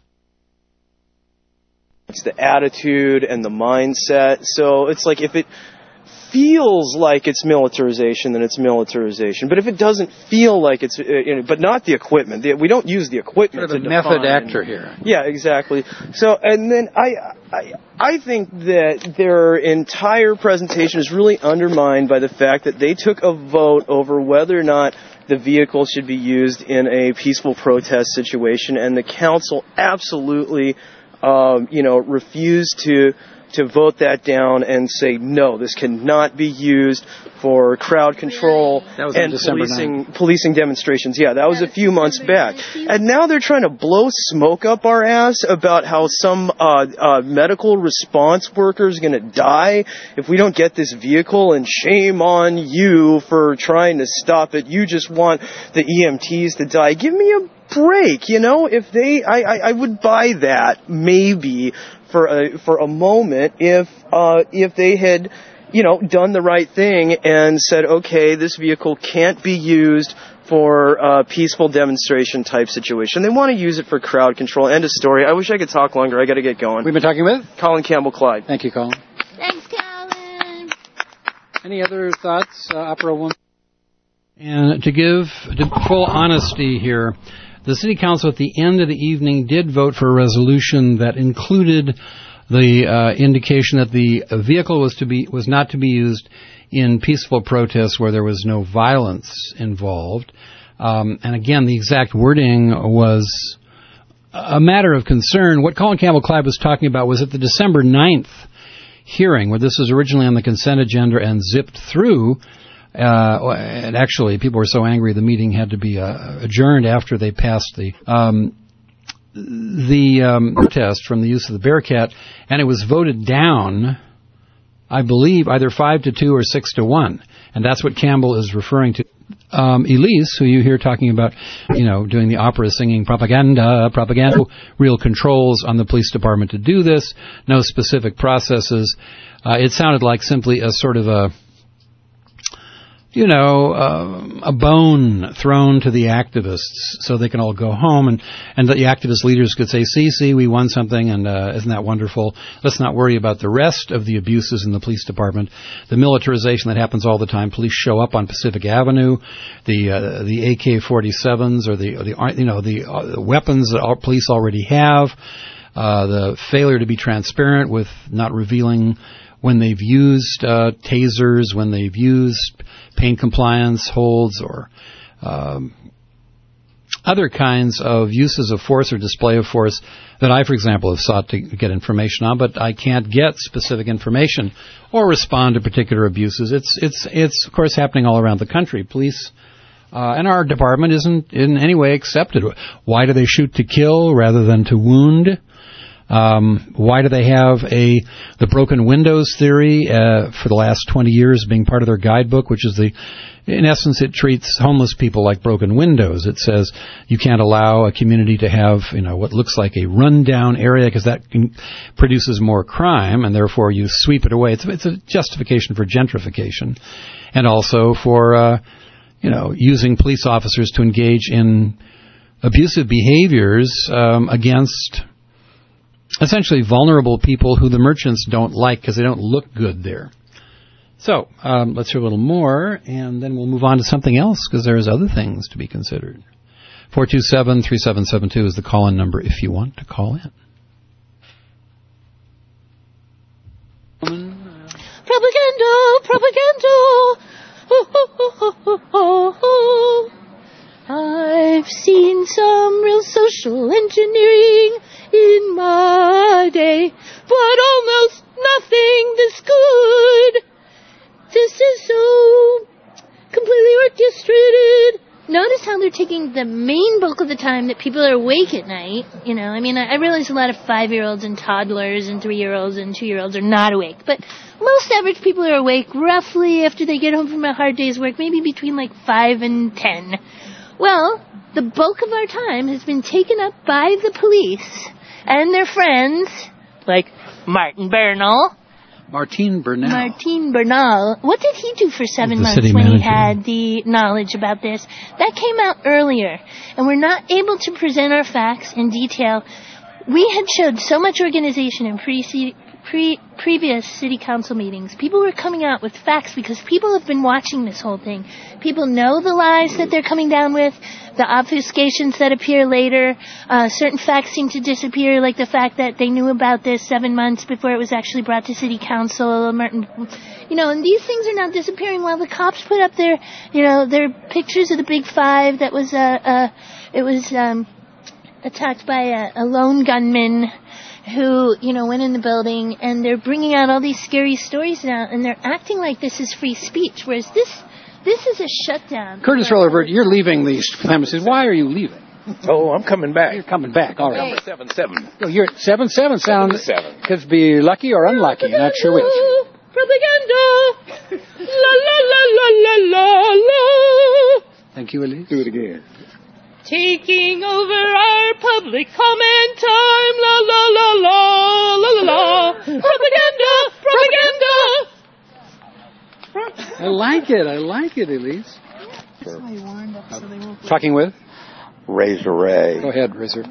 It's the attitude and the mindset. So it's like if it feels like it's militarization, then it's militarization. But if it doesn't feel like it's, uh, you know, but not the equipment. The, we don't use the equipment. Sort of to a method define. actor here. Yeah, exactly. So, and then I, I, I think that their entire presentation is really undermined by the fact that they took a vote over whether or not the vehicle should be used in a peaceful protest situation, and the council absolutely, um, you know, refused to. to vote that down and say, no, this cannot be used for crowd control and policing, policing demonstrations. Yeah, that was a few months back. And now they're trying to blow smoke up our ass about how some uh, uh, medical response worker is going to die if we don't get this vehicle, and shame on you for trying to stop it. You just want the E M Ts to die. Give me a break, you know? If they, I, I, I would buy that, maybe, for a for a moment if uh if they had, you know, done the right thing and said, okay, this vehicle can't be used for a peaceful demonstration type situation. They want to use it for crowd control. End of story. I wish I could talk longer. I got to get going. We've been talking with Colin Campbell Clyde. Thank you, Colin. Thanks, Colin. Any other thoughts, uh, Opera Woman? And to give to full honesty here, the City Council at the end of the evening did vote for a resolution that included the uh, indication that the vehicle was to be was not to be used in peaceful protests where there was no violence involved. Um, and again, the exact wording was a matter of concern. What Colin Campbell Clyde was talking about was at the December ninth hearing, where this was originally on the consent agenda and zipped through. Uh, and actually, people were so angry the meeting had to be uh, adjourned after they passed the um, the um, protest from the use of the Bearcat, and it was voted down, I believe, either five to two or six to one, and that's what Campbell is referring to. Um, Elise, who you hear talking about, you know, doing the opera singing propaganda, propaganda, real controls on the police department to do this, no specific processes. Uh, it sounded like simply a sort of a you know, uh, a bone thrown to the activists so they can all go home, and, and the activist leaders could say, see, see, we won something, and uh, isn't that wonderful? Let's not worry about the rest of the abuses in the police department, the militarization that happens all the time. Police show up on Pacific Avenue, the uh, the A K forty-sevens or the, or the you know, the uh, weapons that all police already have, uh, the failure to be transparent with not revealing when they've used uh, tasers, when they've used pain compliance holds, or um, other kinds of uses of force or display of force that I, for example, have sought to get information on, but I can't get specific information or respond to particular abuses. It's, it's, it's of course, happening all around the country. Police uh, and our department isn't in any way accepted. Why do they shoot to kill rather than to wound? Um, why do they have a the broken windows theory uh, for the last twenty years being part of their guidebook, which is the, in essence, it treats homeless people like broken windows. It says you can't allow a community to have, you know, what looks like a rundown area because that can, produces more crime, and therefore you sweep it away. It's, it's a justification for gentrification, and also for, uh, you know, using police officers to engage in abusive behaviors um, against essentially vulnerable people who the merchants don't like because they don't look good there. So um, let's hear a little more, and then we'll move on to something else because there's other things to be considered. four two seven, three seven seven two is the call-in number if you want to call in. Propaganda, propaganda. I've seen some real social engineering in my day, but almost nothing this good. This is so completely orchestrated. Notice how they're taking the main bulk of the time that people are awake at night. You know, I mean, I realize a lot of five-year-olds and toddlers and three-year-olds and two-year-olds are not awake, but most average people are awake roughly after they get home from a hard day's work, maybe between like five and ten. Well, the bulk of our time has been taken up by the police and their friends, like Martin Bernal. Martine Bernal. Martine Bernal. What did he do for seven the months city when manager. he had the knowledge about this? That came out earlier, and we're not able to present our facts in detail. We had showed so much organization in pre- pre- previous city council meetings. People were coming out with facts because people have been watching this whole thing. People know the lies that they're coming down with, the obfuscations that appear later. Uh, certain facts seem to disappear, like the fact that they knew about this seven months before it was actually brought to city council. Martin, you know, and these things are now disappearing while the cops put up their, you know, their pictures of the Big Five that was, uh, uh, it was, um, attacked by a, a lone gunman who, you know, went in the building, and they're bringing out all these scary stories now, and they're acting like this is free speech, whereas this this is a shutdown. Curtis Rutherford, you're leaving these premises. Why are you leaving? Oh, I'm coming back. You're coming back. All right. Number seven seven. Oh, you're at seven seven. Sound seven. Could be lucky or unlucky. Not sure which. Propaganda. La la la la la la la. Thank you, Elise. Do it again. Taking over our public comment time. La la la la la la la. Propaganda. Propaganda. I like it. I like it, Elise. Talking with? Razor Ray. Go ahead, Razor.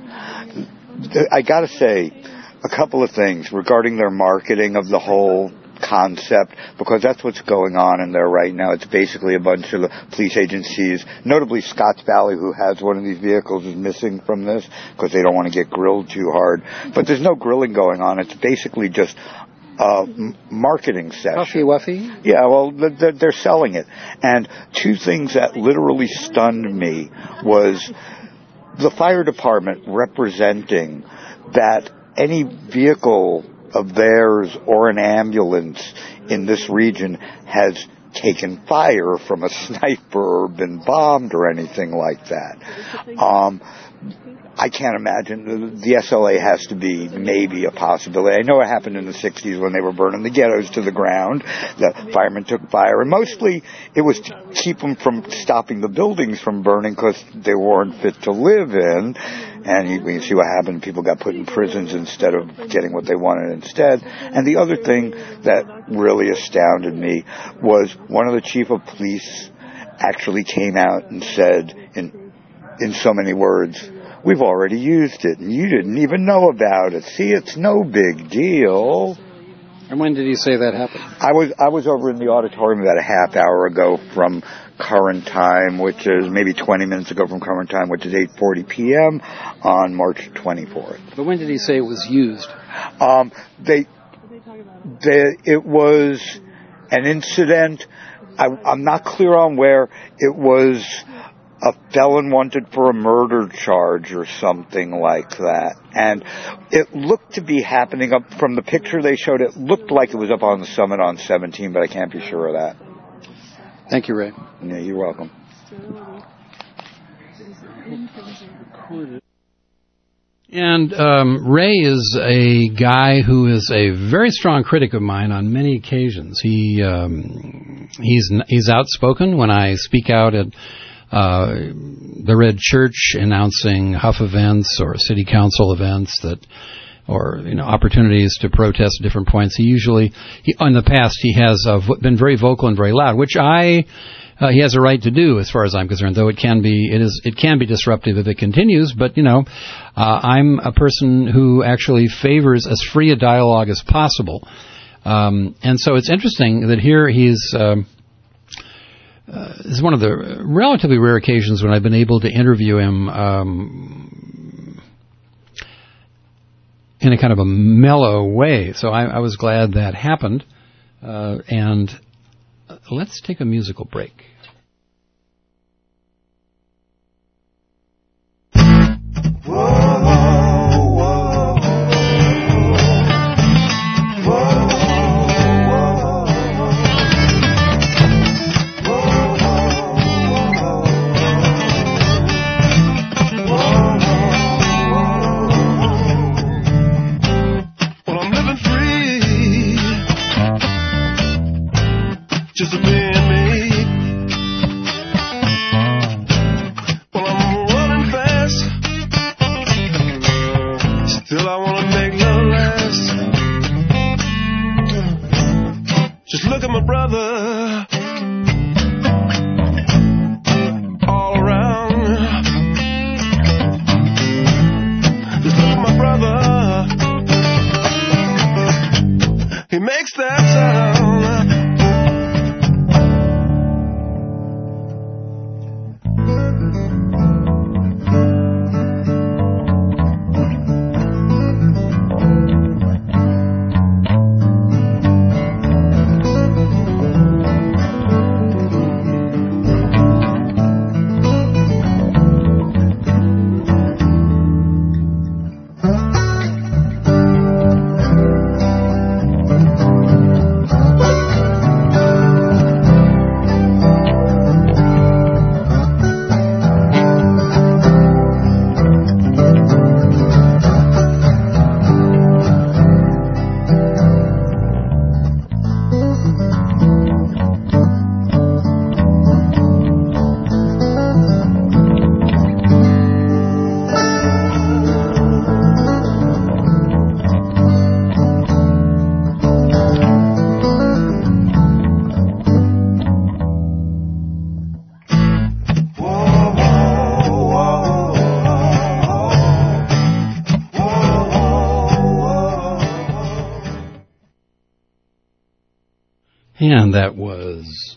I got to say a couple of things regarding their marketing of the whole concept, because that's what's going on in there right now. It's basically a bunch of the police agencies, notably Scotts Valley, who has one of these vehicles, is missing from this because they don't want to get grilled too hard. But there's no grilling going on. It's basically just uh, marketing session. Puffy Wuffy? Yeah, well, they're, they're selling it. And two things that literally stunned me was the fire department representing that any vehicle of theirs or an ambulance in this region has taken fire from a sniper or been bombed or anything like that. Um, I can't imagine. The S L A has to be maybe a possibility. I know it happened in the sixties when they were burning the ghettos to the ground. The firemen took fire, and mostly it was to keep them from stopping the buildings from burning because they weren't fit to live in. And you, you see what happened. People got put in prisons instead of getting what they wanted instead. And the other thing that really astounded me was one of the chief of police actually came out and said in in so many words, "We've already used it, and you didn't even know about it. See, it's no big deal." And when did he say that happened? I was I was over in the auditorium about a half hour ago from current time, which is maybe twenty minutes ago from current time, which is eight forty p.m. on March twenty-fourth. But when did he say it was used? Um, they, they, it was an incident. I, I'm not clear on where. It was a felon wanted for a murder charge or something like that. And it looked to be happening up from the picture they showed. It looked like it was up on the summit on seventeen, but I can't be sure of that. Thank you, Ray. Yeah, you're welcome. And um, Ray is a guy who is a very strong critic of mine on many occasions. He um, he's he's outspoken when I speak out at uh, the Red Church announcing Huff events or city council events that, or you know, opportunities to protest at different points. He usually, he, in the past, he has uh, been very vocal and very loud, which I. Uh, he has a right to do, as far as I'm concerned. Though it can be, it is, it can be disruptive if it continues. But you know, uh, I'm a person who actually favors as free a dialogue as possible, um, and so it's interesting that here he's. Um, uh, this is one of the relatively rare occasions when I've been able to interview him um, in a kind of a mellow way. So I, I was glad that happened, uh, and. let's take a musical break. Just a being me. Well, I'm running fast. Still, I wanna make love last. Just look at my brother. All around. Just look at my brother. He makes that sound. And that was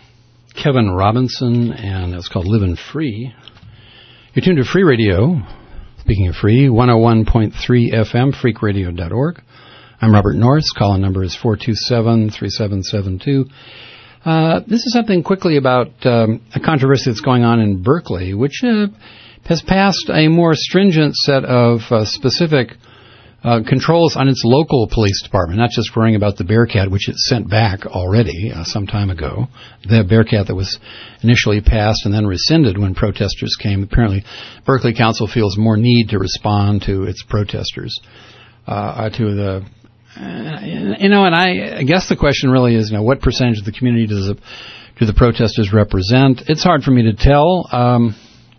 Kevin Robinson, and it's called Livin' Free. You're tuned to Free Radio. Speaking of free, one oh one point three F M, freak radio dot org. I'm Robert Norris. Call-in number is four two seven, three seven seven two. Uh, this is something quickly about um, a controversy that's going on in Berkeley, which uh, has passed a more stringent set of uh, specific Uh, controls on its local police department, not just worrying about the Bearcat, which it sent back already uh, some time ago. The Bearcat that was initially passed and then rescinded when protesters came. Apparently, Berkeley Council feels more need to respond to its protesters, uh, to the, uh, you know, and I, I guess the question really is, you know, what percentage of the community does the, do the protesters represent? It's hard for me to tell. Um,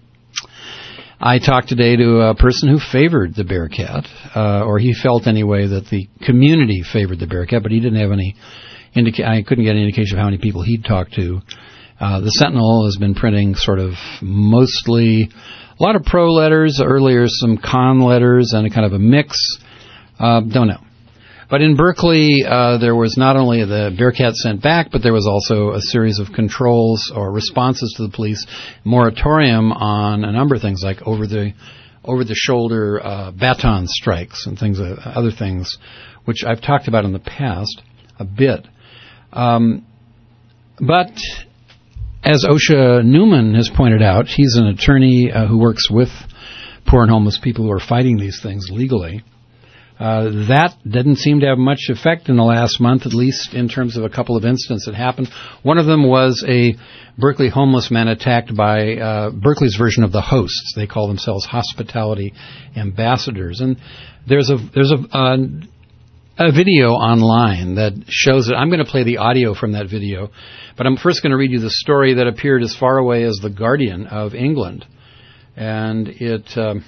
I talked today to a person who favored the Bearcat, uh, or he felt anyway that the community favored the Bearcat, but he didn't have any indica- I couldn't get any indication of how many people he'd talked to. Uh, the Sentinel has been printing sort of mostly a lot of pro letters, earlier some con letters, and a kind of a mix. Uh, don't know. But in Berkeley, uh, there was not only the Bearcat sent back, but there was also a series of controls or responses to the police, moratorium on a number of things like over the over the shoulder uh, baton strikes and things, uh, other things, which I've talked about in the past a bit. Um, but as Osha Newman has pointed out, he's an attorney uh, who works with poor and homeless people who are fighting these things legally. Uh, that didn't seem to have much effect in the last month, at least in terms of a couple of incidents that happened. One of them was a Berkeley homeless man attacked by uh, Berkeley's version of the hosts. They call themselves hospitality ambassadors. And there's a there's a, a, a video online that shows it. I'm going to play the audio from that video, but I'm first going to read you the story that appeared as far away as The Guardian of England. And it... Um,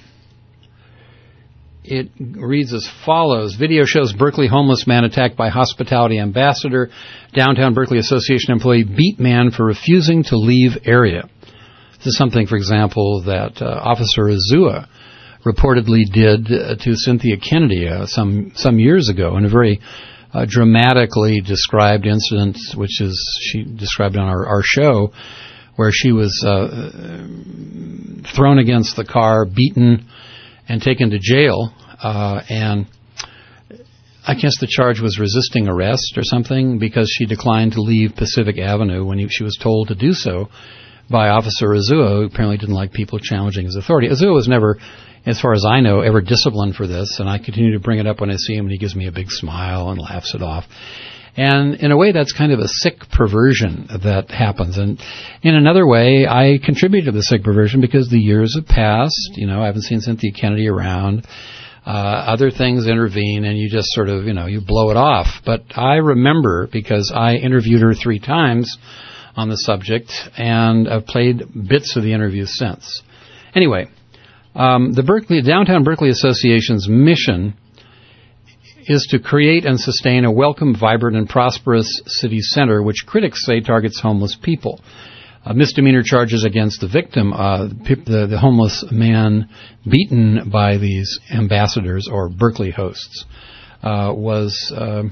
It reads as follows. Video shows Berkeley homeless man attacked by hospitality ambassador. Downtown Berkeley Association employee beat man for refusing to leave area. This is something, for example, that uh, Officer Azua reportedly did uh, to Cynthia Kennedy uh, some some years ago in a very uh, dramatically described incident, which is she described on our, our show, where she was uh, thrown against the car, beaten, and taken to jail, uh, and I guess the charge was resisting arrest or something because she declined to leave Pacific Avenue when he, she was told to do so by Officer Azua, who apparently didn't like people challenging his authority. Azua was never, as far as I know, ever disciplined for this, and I continue to bring it up when I see him, and he gives me a big smile and laughs it off. And in a way, that's kind of a sick perversion that happens. And in another way, I contribute to the sick perversion because the years have passed. You know, I haven't seen Cynthia Kennedy around. Uh, other things intervene, and you just sort of, you know, you blow it off. But I remember, because I interviewed her three times on the subject, and I've played bits of the interview since. Anyway, um, the Berkeley Downtown Berkeley Association's mission is to create and sustain a welcome, vibrant, and prosperous city center, which critics say targets homeless people. Uh, misdemeanor charges against the victim, uh, the, the homeless man beaten by these ambassadors or Berkeley hosts, uh, was uh,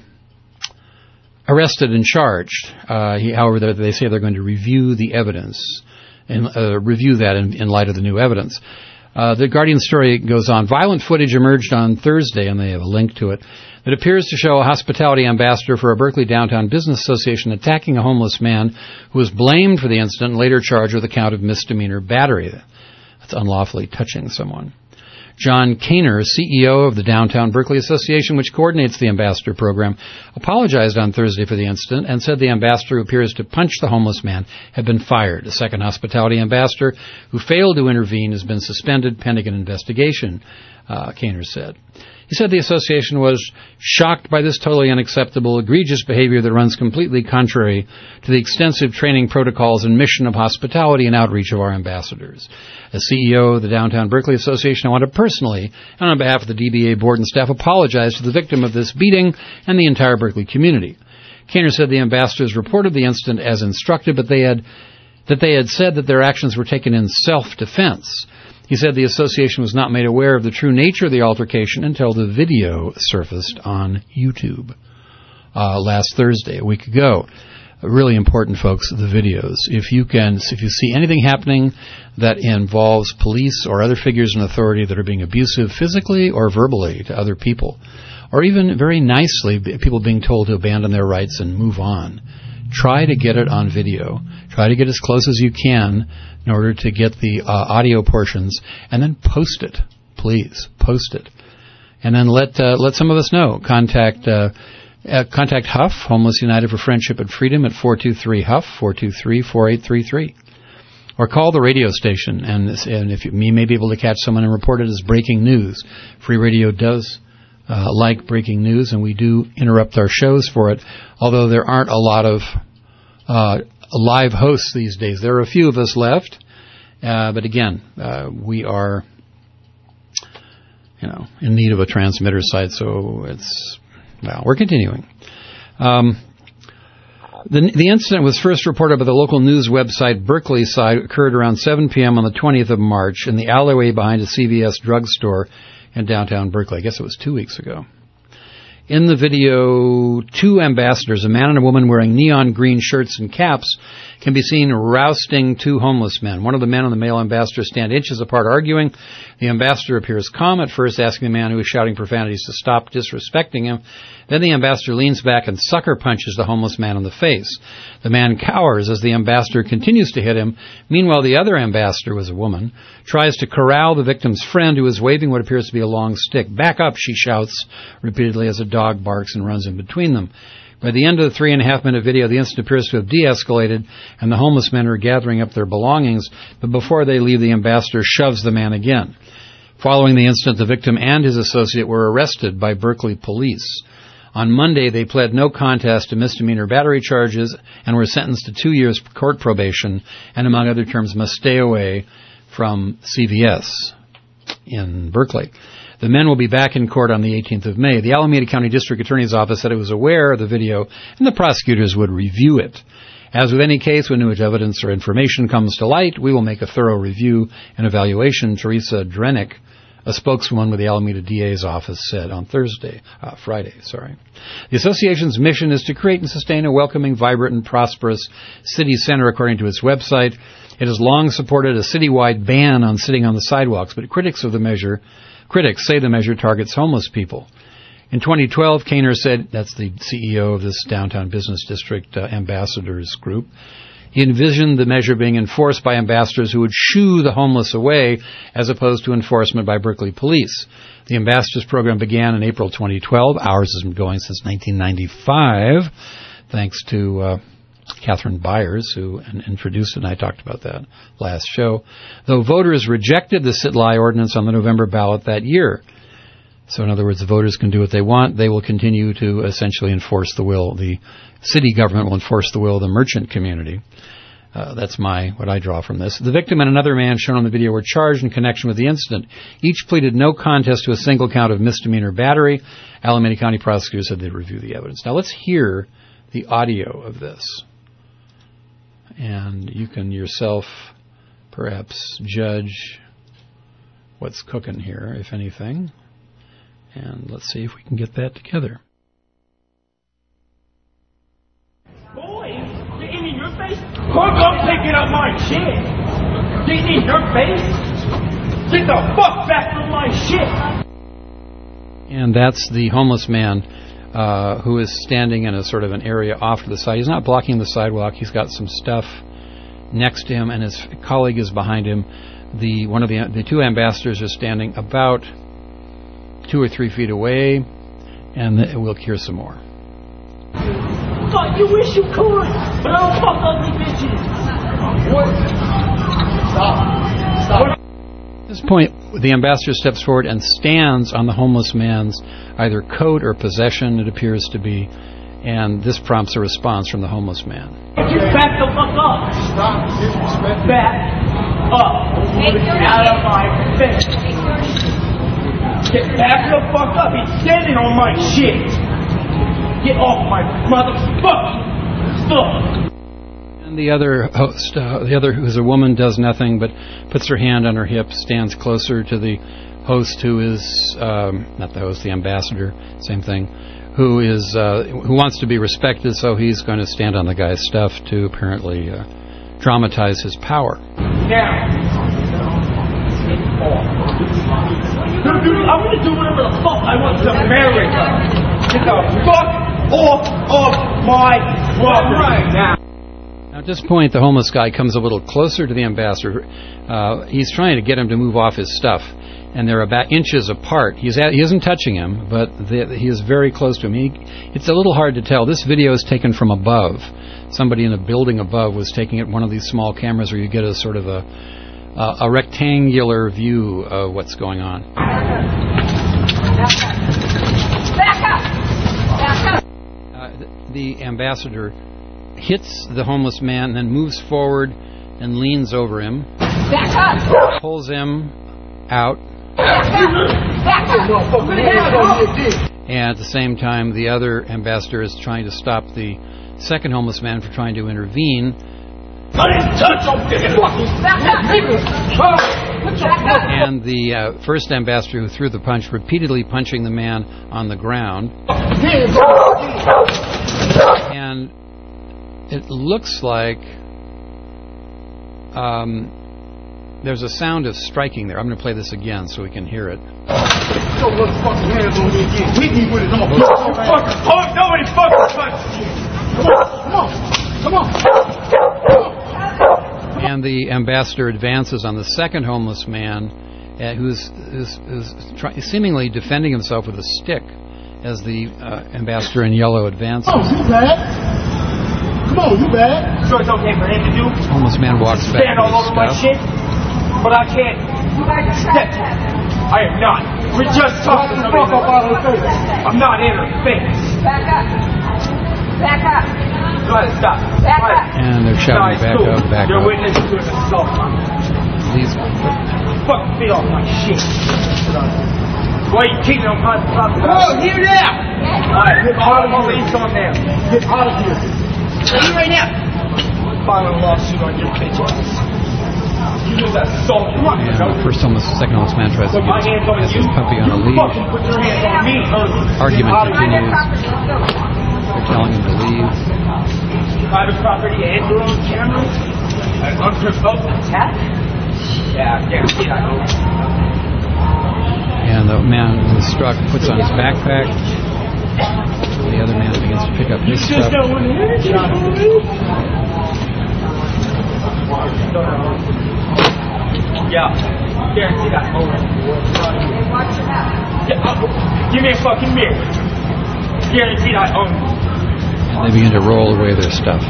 arrested and charged. Uh, he, however, they say they're going to review the evidence and uh, review that in, in light of the new evidence. Uh, the Guardian story goes on. Violent footage emerged on Thursday, and they have a link to it, that appears to show a hospitality ambassador for a Berkeley Downtown Business Association attacking a homeless man who was blamed for the incident and later charged with a count of misdemeanor battery. That's unlawfully touching someone. John Kaner, C E O of the Downtown Berkeley Association, which coordinates the ambassador program, apologized on Thursday for the incident and said the ambassador who appears to punch the homeless man had been fired. A second hospitality ambassador who failed to intervene has been suspended pending an investigation, uh, Kaner said. He said the association was shocked by this totally unacceptable, egregious behavior that runs completely contrary to the extensive training protocols and mission of hospitality and outreach of our ambassadors. As C E O of the Downtown Berkeley Association, I want to personally, and on behalf of the D B A board and staff, apologize to the victim of this beating and the entire Berkeley community. Kaner said the ambassadors reported the incident as instructed, but they had that they had said that their actions were taken in self-defense. He said the association was not made aware of the true nature of the altercation until the video surfaced on YouTube uh, last Thursday, a week ago. Really important, folks, the videos. If you can, if you see anything happening that involves police or other figures in authority that are being abusive physically or verbally to other people, or even very nicely, people being told to abandon their rights and move on, try to get it on video. Try to get as close as you can in order to get the uh, audio portions, and then post it. Please, post it. And then let uh, let some of us know. Contact uh, uh, contact Huff, Homeless United for Friendship and Freedom, at four two three Huff, four two three, four eight three three. Or call the radio station, and, and if you, you may be able to catch someone and report it as breaking news. Free Radio does uh, like breaking news, and we do interrupt our shows for it, although there aren't a lot of uh, live hosts these days. There are a few of us left, uh, but again, uh, we are, you know, in need of a transmitter site, so it's, well, we're continuing. Um, the, the incident was first reported by the local news website Berkeley Side. It occurred around seven p.m. on the twentieth of March in the alleyway behind a C V S drugstore in downtown Berkeley. I guess it was two weeks ago. In the video, two ambassadors, a man and a woman wearing neon green shirts and caps, can be seen rousting two homeless men. One of the men and the male ambassador stand inches apart arguing. The ambassador appears calm at first, asking the man who is shouting profanities to stop disrespecting him. Then the ambassador leans back and sucker punches the homeless man in the face. The man cowers as the ambassador continues to hit him. Meanwhile, the other ambassador, was a woman, tries to corral the victim's friend, who is waving what appears to be a long stick. "Back up," she shouts repeatedly as a dog barks and runs in between them. By the end of the three and a half minute video, the incident appears to have de-escalated, and the homeless men are gathering up their belongings, but before they leave, the ambassador shoves the man again. Following the incident, the victim and his associate were arrested by Berkeley police. On Monday, they pled no contest to misdemeanor battery charges and were sentenced to two years court probation and, among other terms, must stay away from C V S in Berkeley. The men will be back in court on the eighteenth of May. The Alameda County District Attorney's Office said it was aware of the video and the prosecutors would review it. As with any case, when new evidence or information comes to light, we will make a thorough review and evaluation, Teresa Drenick, a spokeswoman with the Alameda D A's office, said on Thursday, uh, Friday, sorry. The association's mission is to create and sustain a welcoming, vibrant, and prosperous city center, according to its website. It has long supported a citywide ban on sitting on the sidewalks, but critics of the measure, critics say the measure targets homeless people. In twenty twelve, Kaner said, that's the C E O of this downtown business district uh, ambassadors group, he envisioned the measure being enforced by ambassadors who would shoo the homeless away as opposed to enforcement by Berkeley police. The ambassadors program began in April twenty twelve. Ours has been going since nineteen ninety-five, thanks to uh, Catherine Byers, who introduced it, and I talked about that last show. Though voters rejected the sit-lie ordinance on the November ballot that year. So in other words, the voters can do what they want. They will continue to essentially enforce the will. The city government will enforce the will of the merchant community. Uh, that's my what I draw from this. The victim and another man shown on the video were charged in connection with the incident. Each pleaded no contest to a single count of misdemeanor battery. Alameda County prosecutors said they'd review the evidence. Now let's hear the audio of this. And you can yourself perhaps judge what's cooking here, if anything. And let's see if we can get that together. Boys, getting in your face? Fuck up picking up my shit! Getting in your face? Get the fuck back from my shit! And that's the homeless man uh, who is standing in a sort of an area off to the side. He's not blocking the sidewalk. He's got some stuff next to him, and his colleague is behind him. The one of the the two ambassadors are standing about two or three feet away, and we'll hear some more. Fuck, you wish you could, but I don't fuck ugly bitches. What? Stop. Stop. At this point, the ambassador steps forward and stands on the homeless man's either coat or possession, it appears to be, and this prompts a response from the homeless man. Just back the fuck up. Stop. Back up. Get out of my face. Get back the fuck up. He's standing on my shit. Get off my motherfucking stuff. And the other host, uh, the other who's a woman, does nothing but puts her hand on her hip, stands closer to the host who is, um, not the host, the ambassador, same thing, who is, uh, who wants to be respected, so he's going to stand on the guy's stuff to apparently uh, dramatize his power. Now. Dude, dude, I'm going to do whatever the fuck I want to America. Get the fuck off of my property right now. Now, at this point, the homeless guy comes a little closer to the ambassador. Uh, he's trying to get him to move off his stuff, and they're about inches apart. He's at, he isn't touching him, but the, he is very close to him. He, it's a little hard to tell. This video is taken from above. Somebody in a building above was taking it, one of these small cameras where you get a sort of a Uh, a rectangular view of what's going on. Back up! Back up! Uh, the, the ambassador hits the homeless man, then moves forward and leans over him. Back up! Pulls him out. Back up! Back up! And at the same time, the other ambassador is trying to stop the second homeless man for trying to intervene. I didn't touch him! Back up! And the uh, first ambassador who threw the punch, repeatedly punching the man on the ground. And it looks like um, there's a sound of striking there. I'm going to play this again so we can hear it. Don't let fucking hands on me again. Hit me with it all. Fucking punk! Nobody fucking touched you! Come on! Come on! Come on! And the ambassador advances on the second homeless man, uh, who's is, is try, seemingly defending himself with a stick as the uh, ambassador in yellow advances. Oh, you bad? Come on, you bad? Sure, it's okay for him to do. Homeless man walks back. Stand all over my shit, but I can't step. I am not. We're just talking. I'm not in her face. Back up. Back up. Go ahead, stop. Back up. And they're shouting back cool. up, back You're up. You're witness to an assault. These fuck feet off my shit. Why are you keeping on my property? Oh, here now! Alright, all the police on there. Get out of here. Leave right now. File a lawsuit on your bitch ass. You just assaulted me. And the first homeless, second homeless man tries to get his, has his puppy on a leash. Put your hands on me. Argument continues. They're telling him to leave. Private property and drone cameras. An unprovoked attack? Yeah, I guarantee I know. And the man who's struck puts on his backpack. The other man begins to pick up his stuff. Yeah. Guarantee that. Give me a fucking mirror. Guarantee I own it. And they begin to roll away their stuff.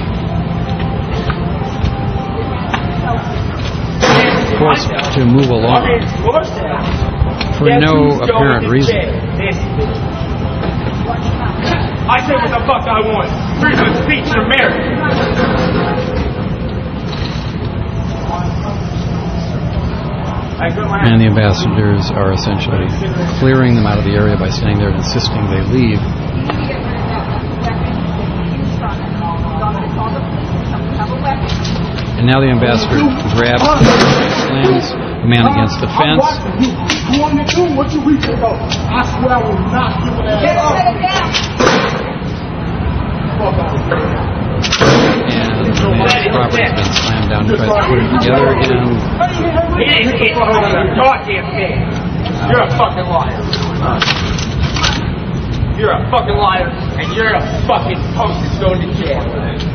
Forced to move along for no apparent reason. I said what the fuck I want. Freedom of speech in America. And the ambassadors are essentially clearing them out of the area by standing there and insisting they leave. And now the ambassador grabs, slams the man against the fence. You want me to do what you reaching for? I swear I will not give an ass. And the man's property has been slammed down and tries to put it together again. He ain't getting your goddamn thing. You're a fucking liar. You're a fucking liar, and you're a fucking punk that's going to jail.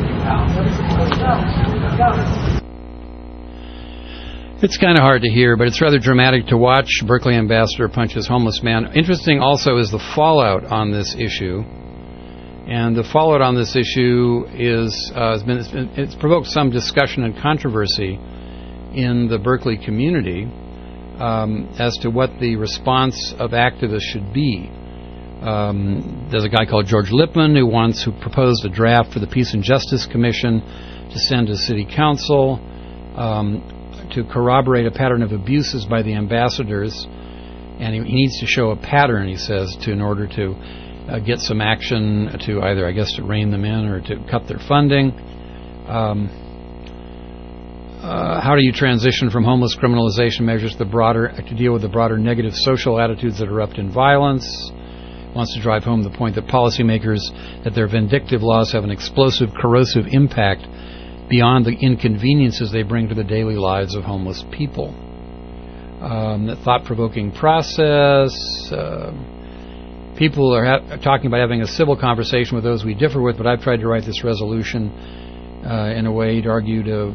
It's kind of hard to hear, but it's rather dramatic to watch. Berkeley ambassador punches homeless man. Interesting also is the fallout on this issue. And the fallout on this issue is uh, has been, it's, been, it's provoked some discussion and controversy in the Berkeley community um, as to what the response of activists should be. Um, there's a guy called George Lippman who wants who proposed a draft for the Peace and Justice Commission to send to City Council um, to corroborate a pattern of abuses by the ambassadors, and he, he needs to show a pattern, he says, to in order to uh, get some action to either, I guess, to rein them in or to cut their funding. Um, uh, how do you transition from homeless criminalization measures to the broader to deal with the broader negative social attitudes that erupt in violence? Wants to drive home the point that policymakers, that their vindictive laws have an explosive, corrosive impact beyond the inconveniences they bring to the daily lives of homeless people. Um, the thought-provoking process. Uh, people are ha- talking about having a civil conversation with those we differ with, but I've tried to write this resolution uh, in a way to argue to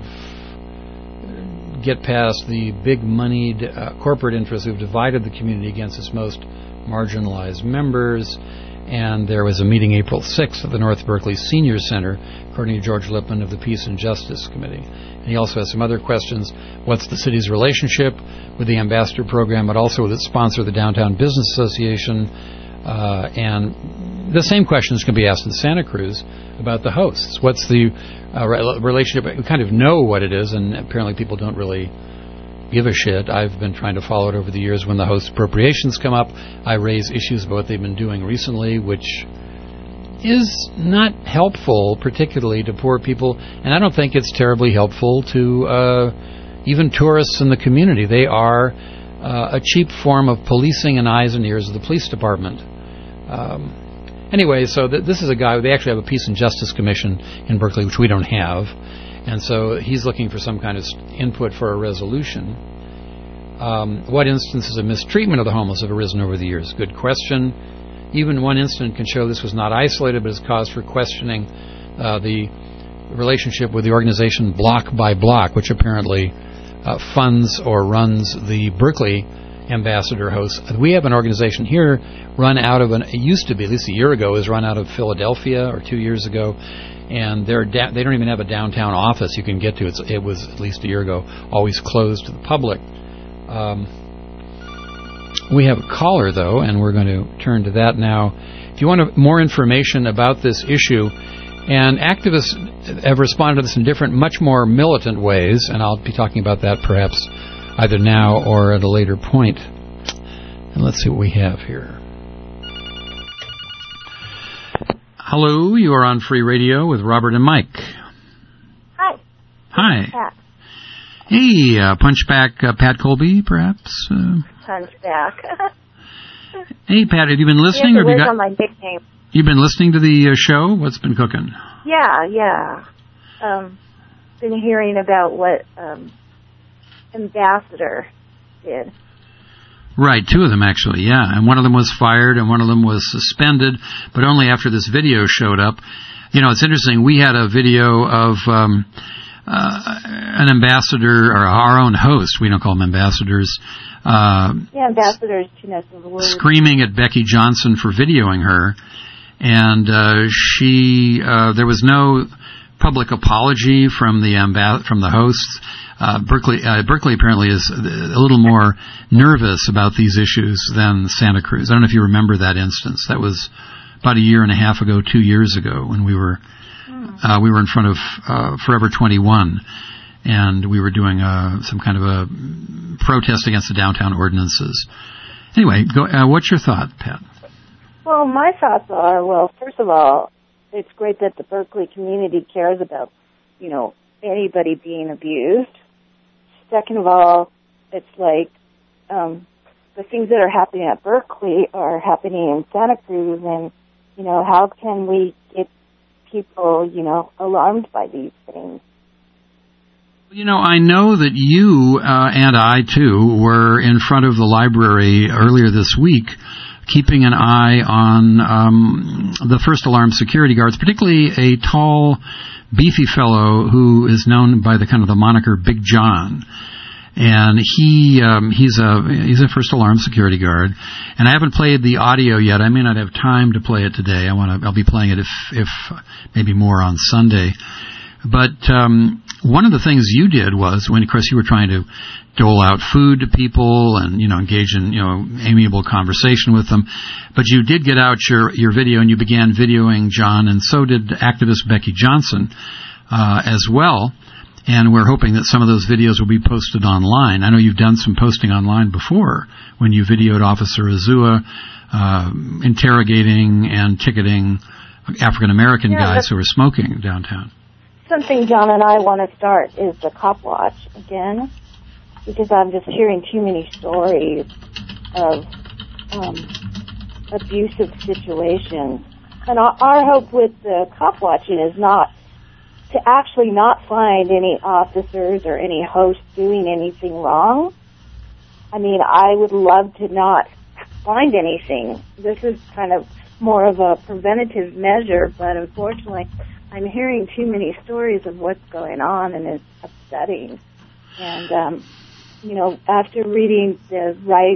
get past the big-moneyed uh, corporate interests who've divided the community against its most marginalized members. And there was a meeting April sixth at the North Berkeley Senior Center, according to George Lippman of the Peace and Justice Committee. And he also has some other questions. What's the city's relationship with the ambassador program, but also with its sponsor, the Downtown Business Association? Uh, and the same questions can be asked in Santa Cruz about the hosts. What's the uh, re- relationship? We kind of know what it is, and apparently people don't really give a shit. I've been trying to follow it over the years. When the host appropriations come up, I raise issues about what they've been doing recently, which is not helpful, particularly to poor people, and I don't think it's terribly helpful to uh, even tourists in the community. They are uh, a cheap form of policing and eyes and ears of the police department. Um, anyway, so th- this is a guy, they actually have a Peace and Justice Commission in Berkeley, which we don't have. And so he's looking for some kind of input for a resolution. Um, what instances of mistreatment of the homeless have arisen over the years? Good question. Even one incident can show this was not isolated, but is cause for questioning uh, the relationship with the organization Block by Block, which apparently uh, funds or runs the Berkeley ambassador hosts. We have an organization here run out of an, it used to be, at least a year ago, is run out of Philadelphia, or two years ago. And they're da- they don't even have a downtown office you can get to. It's, it was, at least a year ago, always closed to the public. Um, we have a caller, though, and we're going to turn to that now. If you want more information about this issue, and activists have responded to this in different, much more militant ways, and I'll be talking about that perhaps either now or at a later point. And let's see what we have here. Hello, you are on Free Radio with Robert and Mike. Hi. Hi. Pat. Hey, uh, Punchback uh, Pat Colby, perhaps? Uh, Punchback. Hey, Pat, have you been listening? You Or have you got? on my nickname. You've been listening to the uh, show? What's been cooking? Yeah, yeah. Um, been hearing about what um, Ambassador did. Right, two of them actually, yeah. And one of them was fired and one of them was suspended, but only after this video showed up. You know, it's interesting. We had a video of um, uh, an ambassador, or our own host, we don't call them ambassadors, uh, yeah, ambassadors, you know, the word. screaming at Becky Johnson for videoing her. And uh, she, uh, there was no public apology from the amba- from the hosts. Uh, Berkeley, uh, Berkeley apparently is a little more nervous about these issues than Santa Cruz. I don't know if you remember that instance. That was about a year and a half ago, two years ago, when we were uh, we were in front of uh, Forever twenty-one, and we were doing uh, some kind of a protest against the downtown ordinances. Anyway, go, uh, what's your thought, Pat? Well, my thoughts are, well, first of all, it's great that the Berkeley community cares about, you know, anybody being abused. Second of all, it's like um, the things that are happening at Berkeley are happening in Santa Cruz, and, you know, how can we get people, you know, alarmed by these things? You know, I know that you uh, and I, too, were in front of the library earlier this week keeping an eye on um, the first alarm security guards, particularly a tall, beefy fellow who is known by the kind of the moniker Big John. And he um, he's a he's a first alarm security guard. And I haven't played the audio yet. I may not have time to play it today. I want to. I'll be playing it if if maybe more on Sunday. But um, one of the things you did was, when of course you were trying to dole out food to people and, you know, engage in, you know, amiable conversation with them, but you did get out your your video and you began videoing John, and so did activist Becky Johnson uh, as well. And we're hoping that some of those videos will be posted online. I know you've done some posting online before when you videoed Officer Azua uh, interrogating and ticketing African American Yeah, guys who were smoking downtown. Something John and I want to start is the cop watch again, because I'm just hearing too many stories of um, abusive situations. And our, our hope with the cop watching is not to actually not find any officers or any hosts doing anything wrong. I mean, I would love to not find anything. This is kind of more of a preventative measure, but unfortunately, I'm hearing too many stories of what's going on, and it's upsetting. And, um, you know, after reading the right,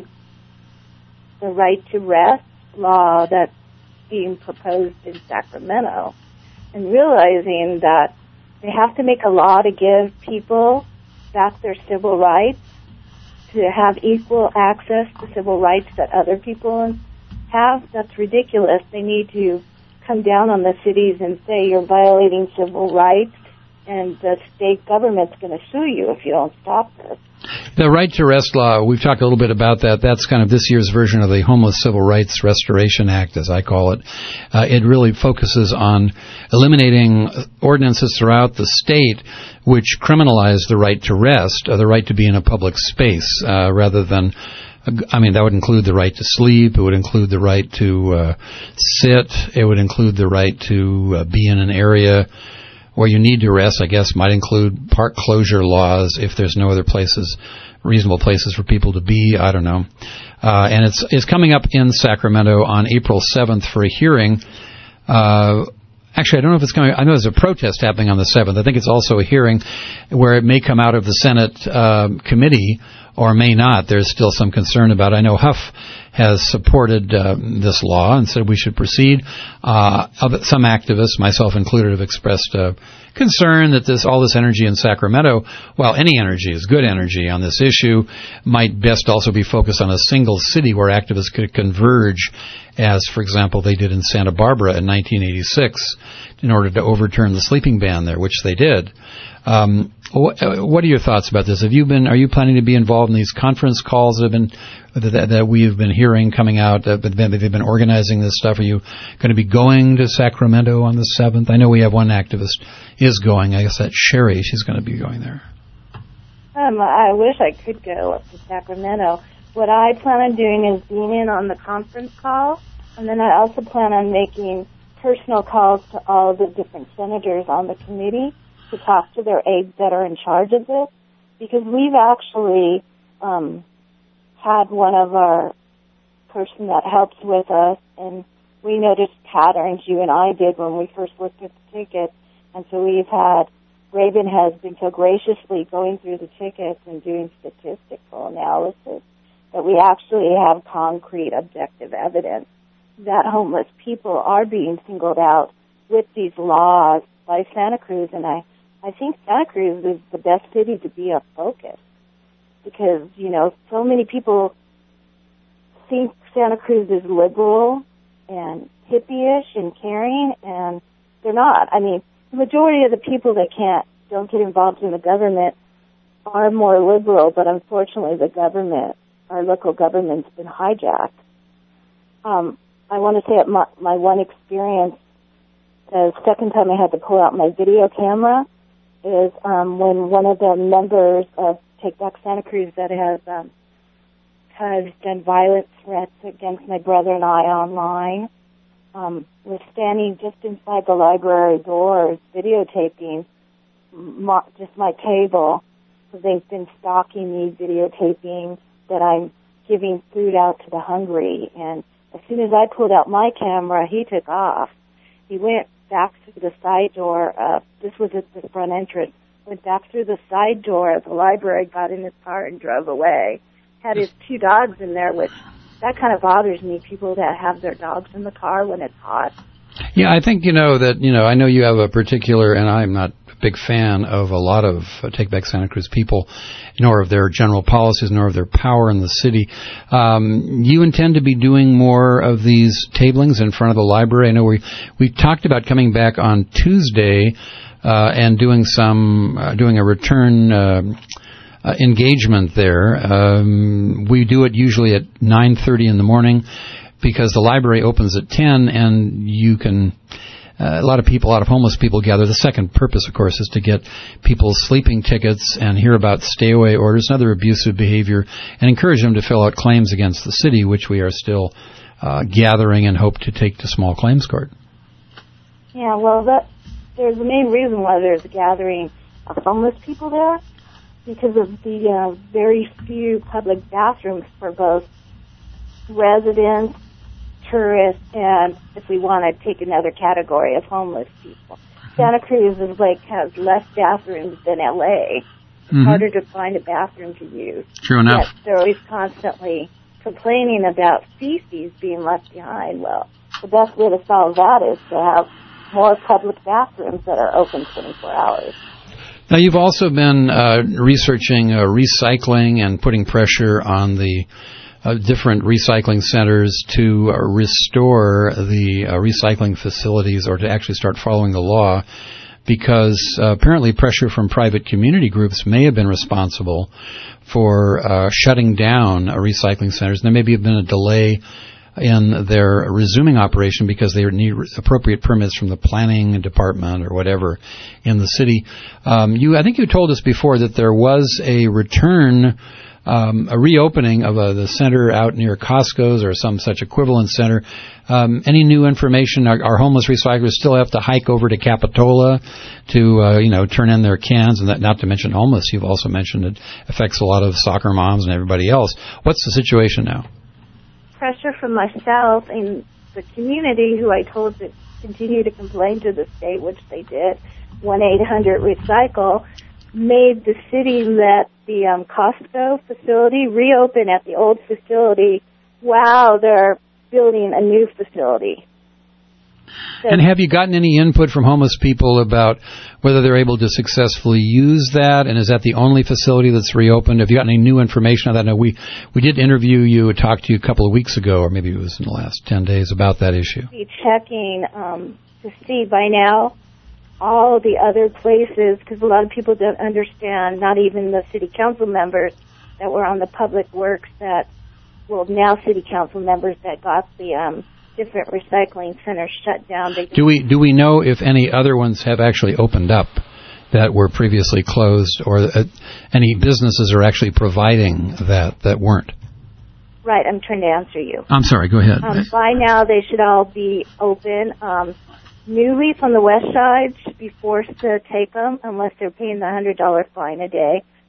the right to rest law that's being proposed in Sacramento, and realizing that they have to make a law to give people back their civil rights, to have equal access to civil rights that other people have, that's ridiculous. They need to come down on the cities and say you're violating civil rights, and the state government's going to sue you if you don't stop this. The right to rest law, we've talked a little bit about that. That's kind of this year's version of the Homeless Civil Rights Restoration Act, as I call it. Uh, it really focuses on eliminating ordinances throughout the state which criminalize the right to rest, or the right to be in a public space, uh, rather than, I mean, that would include the right to sleep. It would include the right to uh, sit. It would include the right to uh, be in an area where you need to rest. I guess might include park closure laws if there's no other places, reasonable places for people to be. I don't know. Uh, and it's it's coming up in Sacramento on April seventh for a hearing. Uh, actually, I don't know if it's coming. I know there's a protest happening on the seventh. I think it's also a hearing where it may come out of the Senate uh, committee or may not. There's still some concern about it. I know Huff has supported uh, this law and said we should proceed. Uh, some activists, myself included, have expressed uh, concern that this all this energy in Sacramento, while any energy is good energy on this issue, might best also be focused on a single city where activists could converge, as, for example, they did in Santa Barbara in nineteen eighty-six in order to overturn the sleeping ban there, which they did. Um, what, what are your thoughts about this? Have you been? Are you planning to be involved in these conference calls that have been that, that we have been hearing coming out? That they've been organizing this stuff. Are you going to be going to Sacramento on the seventh? I know we have one activist is going. I guess that's Sherry. She's going to be going there. Um, I wish I could go up to Sacramento. What I plan on doing is being in on the conference call, and then I also plan on making personal calls to all the different senators on the committee to talk to their aides that are in charge of this, because we've actually um, had one of our person that helps with us, and we noticed patterns you and I did when we first looked at the tickets, and so we've had, Raven has been so graciously going through the tickets and doing statistical analysis that we actually have concrete objective evidence that homeless people are being singled out with these laws by Santa Cruz, and I, I think Santa Cruz is the best city to be a focus because, you know, so many people think Santa Cruz is liberal and hippie-ish and caring, and they're not. I mean, the majority of the people that can't, don't get involved in the government are more liberal, but unfortunately the government, our local government's been hijacked. Um, I want to say at my, my one experience, the second time I had to pull out my video camera is um, when one of the members of Take Back Santa Cruz that has um, has done violent threats against my brother and I online um, was standing just inside the library doors videotaping my, just my table. So they've been stalking me, videotaping that I'm giving food out to the hungry. And as soon as I pulled out my camera, he took off. He went back through the side door. Uh, this was at the front entrance. Went back through the side door of the library, got in his car, and drove away. Had his two dogs in there, which that kind of bothers me, people that have their dogs in the car when it's hot. Yeah, I think, you know, that, you know, I know you have a particular, and I'm not a big fan of a lot of uh, Take Back Santa Cruz people, nor of their general policies, nor of their power in the city. Um, you intend to be doing more of these tablings in front of the library? I know we, we talked about coming back on Tuesday uh, and doing some, uh, doing a return uh Uh, engagement there. Um, we do it usually at nine thirty in the morning because the library opens at ten, and you can, uh, a lot of people, a lot of homeless people gather. The second purpose, of course, is to get people's sleeping tickets and hear about stay-away orders and other abusive behavior and encourage them to fill out claims against the city, which we are still uh, gathering and hope to take to small claims court. Yeah, well, that there's the main reason why there's a gathering of homeless people there, because of the uh, very few public bathrooms for both residents, tourists, and if we want to take another category of homeless people. Santa Cruz is like has less bathrooms than L A. It's mm-hmm. harder to find a bathroom to use. True enough. Yet they're always constantly complaining about feces being left behind. Well, the best way to solve that is to have more public bathrooms that are open twenty-four hours. Now, you've also been uh, researching uh, recycling and putting pressure on the uh, different recycling centers to uh, restore the uh, recycling facilities or to actually start following the law, because uh, apparently pressure from private community groups may have been responsible for uh, shutting down uh, recycling centers. There may have been a delay in their resuming operation because they need appropriate permits from the planning department or whatever in the city. Um, you, I think you told us before that there was a return, um, a reopening of a, the center out near Costco's or some such equivalent center. Um, any new information? Our, our homeless recyclers still have to hike over to Capitola to, uh, you know, turn in their cans, and that, not to mention homeless. You've also mentioned it affects a lot of soccer moms and everybody else. What's the situation now? Pressure from myself and the community, who I told to continue to complain to the state, which they did, one eight hundred recycle, made the city let the um, Costco facility reopen at the old facility while they're building a new facility. So, and have you gotten any input from homeless people about whether they're able to successfully use that? And is that the only facility that's reopened? Have you got any new information on that? Now, we, we did interview you, talked to you a couple of weeks ago, or maybe it was in the last ten days, about that issue. Be checking um, to see by now all the other places, because a lot of people don't understand, not even the city council members that were on the public works that, well, now city council members that got the um, different recycling centers shut down. They do we do we know if any other ones have actually opened up that were previously closed, or uh, any businesses are actually providing that that weren't? Right, I'm trying to answer you. I'm sorry, go ahead. Um, by now, they should all be open. Um, New Leaf on the west side should be forced to take them unless they're paying the one hundred dollars fine a day.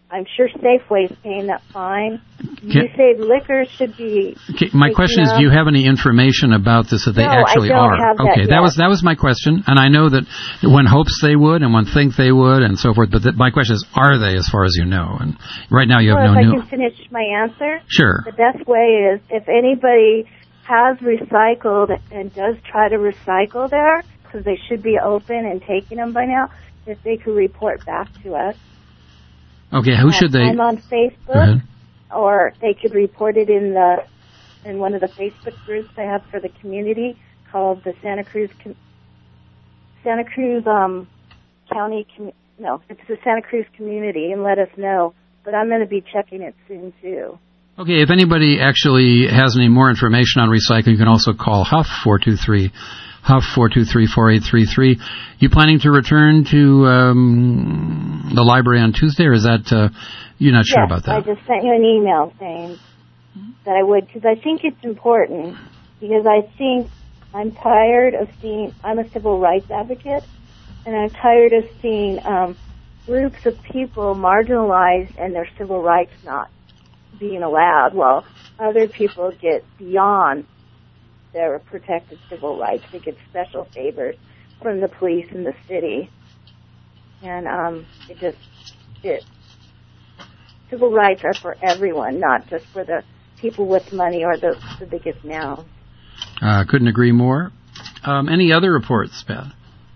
I'm sure Safeway's paying that fine. You Can, say liquor should be. Okay, my question is, up. do you have any information about this that they no, actually I don't are? Have that okay, yet. that was that was my question, and I know that one hopes they would, and one think they would, and so forth. But that, my question is, are they, as far as you know? And right now, you have well, no if new. I can finish my answer. Sure. The best way is if anybody has recycled and does try to recycle there, because they should be open and taking them by now, if they could report back to us. Okay, who should they? I'm on Facebook, or they could report it in the in one of the Facebook groups I have for the community called the Santa Cruz Santa Cruz um, County. Com- no, it's the Santa Cruz community, and let us know. But I'm going to be checking it soon too. Okay, if anybody actually has any more information on recycling, you can also call Huff four two three. Huff four two three, four eight three three. You planning to return to um, the library on Tuesday, or is that uh, you're not sure yes, about that? I just sent you an email saying that I would, because I think it's important, because I think I'm tired of seeing, I'm a civil rights advocate, and I'm tired of seeing um, groups of people marginalized and their civil rights not being allowed, while other people get beyond their protected civil rights. They get special favors from the police in the city. And um, it just, it, civil rights are for everyone, not just for the people with money or the, the biggest mouths. Uh, couldn't agree more. Um, any other reports, Pat?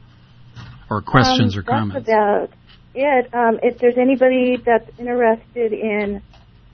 Or questions um, or comments? That's about it. Um, if there's anybody that's interested in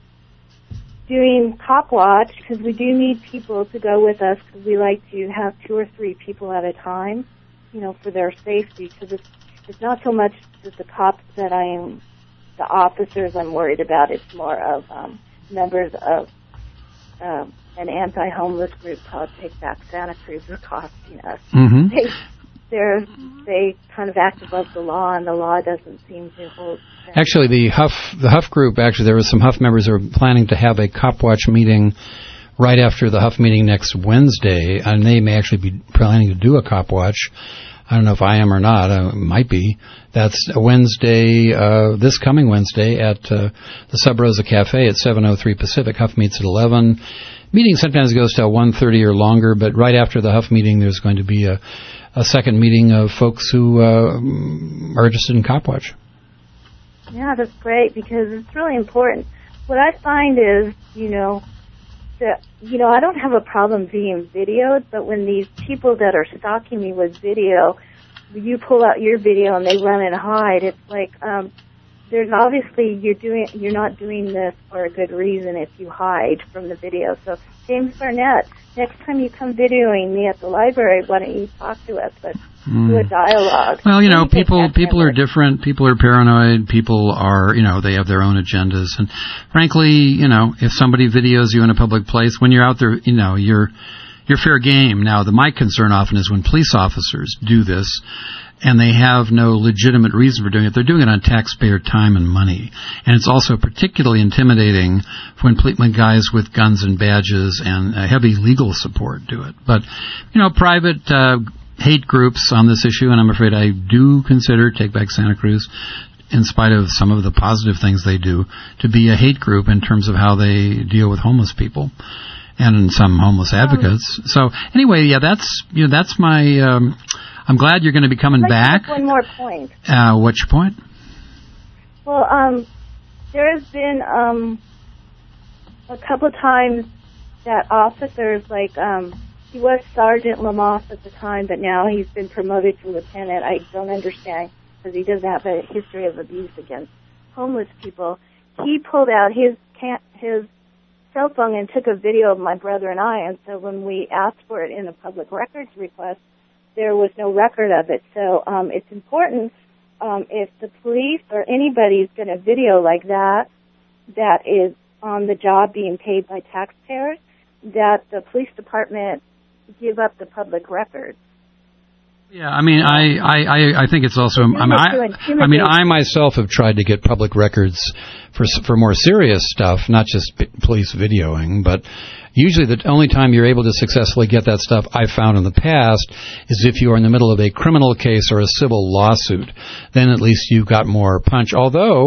doing cop watch, because we do need people to go with us, because we like to have two or three people at a time, you know, for their safety. Because it's, it's not so much that the cops that I am, the officers I'm worried about. It's more of um, members of um, an anti-homeless group called Take Back Santa Cruz are costing us. Mm-hmm. They, they're, they kind of act above the law, and the law doesn't seem to hold. Actually, the Huff the Huff group, actually, there were some Huff members who are planning to have a Cop Watch meeting right after the Huff meeting next Wednesday, and they may actually be planning to do a Cop Watch. I don't know if I am or not. Uh, it might be. That's a Wednesday, uh, this coming Wednesday at uh, the Sub Rosa Cafe at seven oh three Pacific. Huff meets at eleven. Meeting sometimes goes till one thirty or longer, but right after the Huff meeting, there's going to be a, a second meeting of folks who uh, are interested in Cop Watch. Yeah, that's great, because it's really important. What I find is, you know, that, you know, I don't have a problem being videoed, but when these people that are stalking me with video, you pull out your video and they run and hide, it's like, um, there's obviously, you're doing, you're not doing this for a good reason if you hide from the video. So, James Barnett, next time you come videoing me at the library, why don't you talk to us? Let's mm. do a dialogue. Well, you know, people people are different. People are paranoid. People are, you know, they have their own agendas. And frankly, you know, if somebody videos you in a public place, when you're out there, you know, you're you're fair game. Now, the my concern often is when police officers do this, and they have no legitimate reason for doing it. They're doing it on taxpayer time and money. And it's also particularly intimidating when, when guys with guns and badges and uh, heavy legal support do it. But, you know, private uh, hate groups on this issue, and I'm afraid I do consider Take Back Santa Cruz, in spite of some of the positive things they do, to be a hate group in terms of how they deal with homeless people and some homeless advocates. So anyway, yeah, that's, you know, that's my... Um, I'm glad you're going to be coming I'd like back. to make one more point. Uh, what's your point? Well, um, there has been um, a couple of times that officers, like, um, he was Sergeant Lamosse at the time, but now he's been promoted to lieutenant. I don't understand, because he doesn't have a history of abuse against homeless people. He pulled out his can- his cell phone and took a video of my brother and I, and so when we asked for it in a public records request, there was no record of it. So um, it's important um, if the police or anybody's going to video like that, that is on the job being paid by taxpayers, that the police department give up the public record. Yeah, I mean, I, I, I think it's also. I mean, I, I mean, I myself have tried to get public records for for more serious stuff, not just police videoing, but usually the only time you're able to successfully get that stuff, I've found in the past, is if you are in the middle of a criminal case or a civil lawsuit. Then at least you've got more punch. Although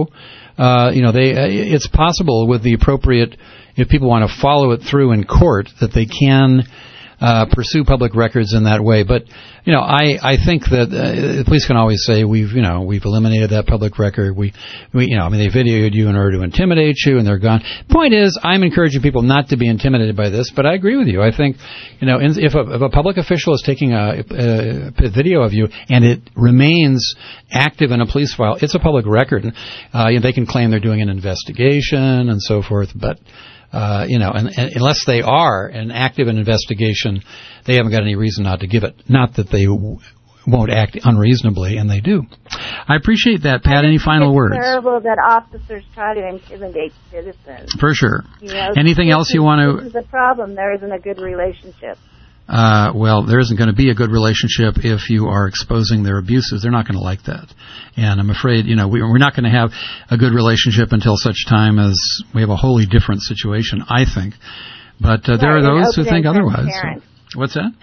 uh, you know, they uh, it's possible with the appropriate, if people want to follow it through in court, that they can uh, pursue public records in that way. But, you know, I, I think that uh, the police can always say we've, you know, we've eliminated that public record. We, we, you know, I mean, they videoed you in order to intimidate you, and they're gone. Point is, I'm encouraging people not to be intimidated by this, but I agree with you. I think, you know, if a, if a public official is taking a, a, a video of you and it remains active in a police file, it's a public record. Uh, you know, they can claim they're doing an investigation and so forth, but Uh, you know, and, and unless they are an active in investigation, they haven't got any reason not to give it. Not that they w- won't act unreasonably, and they do. I appreciate that, Pat. Any final it's words? It's terrible that officers try to intimidate citizens. For sure. You know, Anything else you want to... This is the problem. There isn't a good relationship. Uh, well, there isn't going to be a good relationship if you are exposing their abuses. They're not going to like that. And I'm afraid, you know, we, we're not going to have a good relationship until such time as we have a wholly different situation, I think. But uh, there right, are those who think otherwise. So. What's that?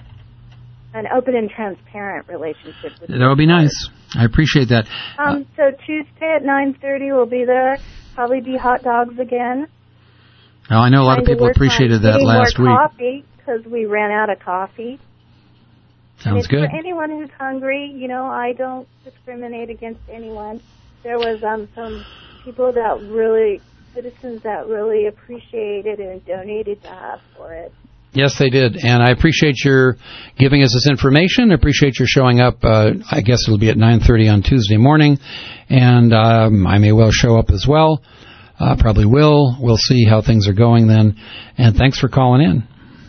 An open and transparent relationship. With that would be nice. I appreciate that. Um, uh, so Tuesday at nine thirty we'll be there. Probably be hot dogs again. Well, I know a lot of people appreciated that last more week. Coffee, because we ran out of coffee. Sounds and good. For anyone who's hungry, you know, I don't discriminate against anyone. There was um, some people that really, citizens that really appreciated and donated to us for it. Yes, they did. And I appreciate your giving us this information. I appreciate your showing up. Uh, I guess it'll be at nine thirty on Tuesday morning. And um, I may well show up as well. Uh, probably will. We'll see how things are going then. And thanks for calling in.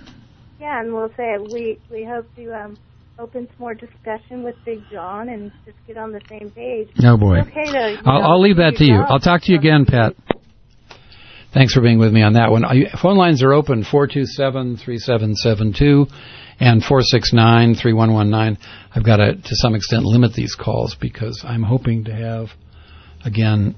Yeah, and we'll say we, we hope to um, open some more discussion with Big John and just get on the same page. Oh, boy. It's okay to, I'll, know, I'll leave that to you. I'll talk to you again, Pat. Thanks for being with me on that one. Phone lines are open, four two seven, three seven seven two and four six nine, three one one nine. I've got to, to some extent, limit these calls because I'm hoping to have, again,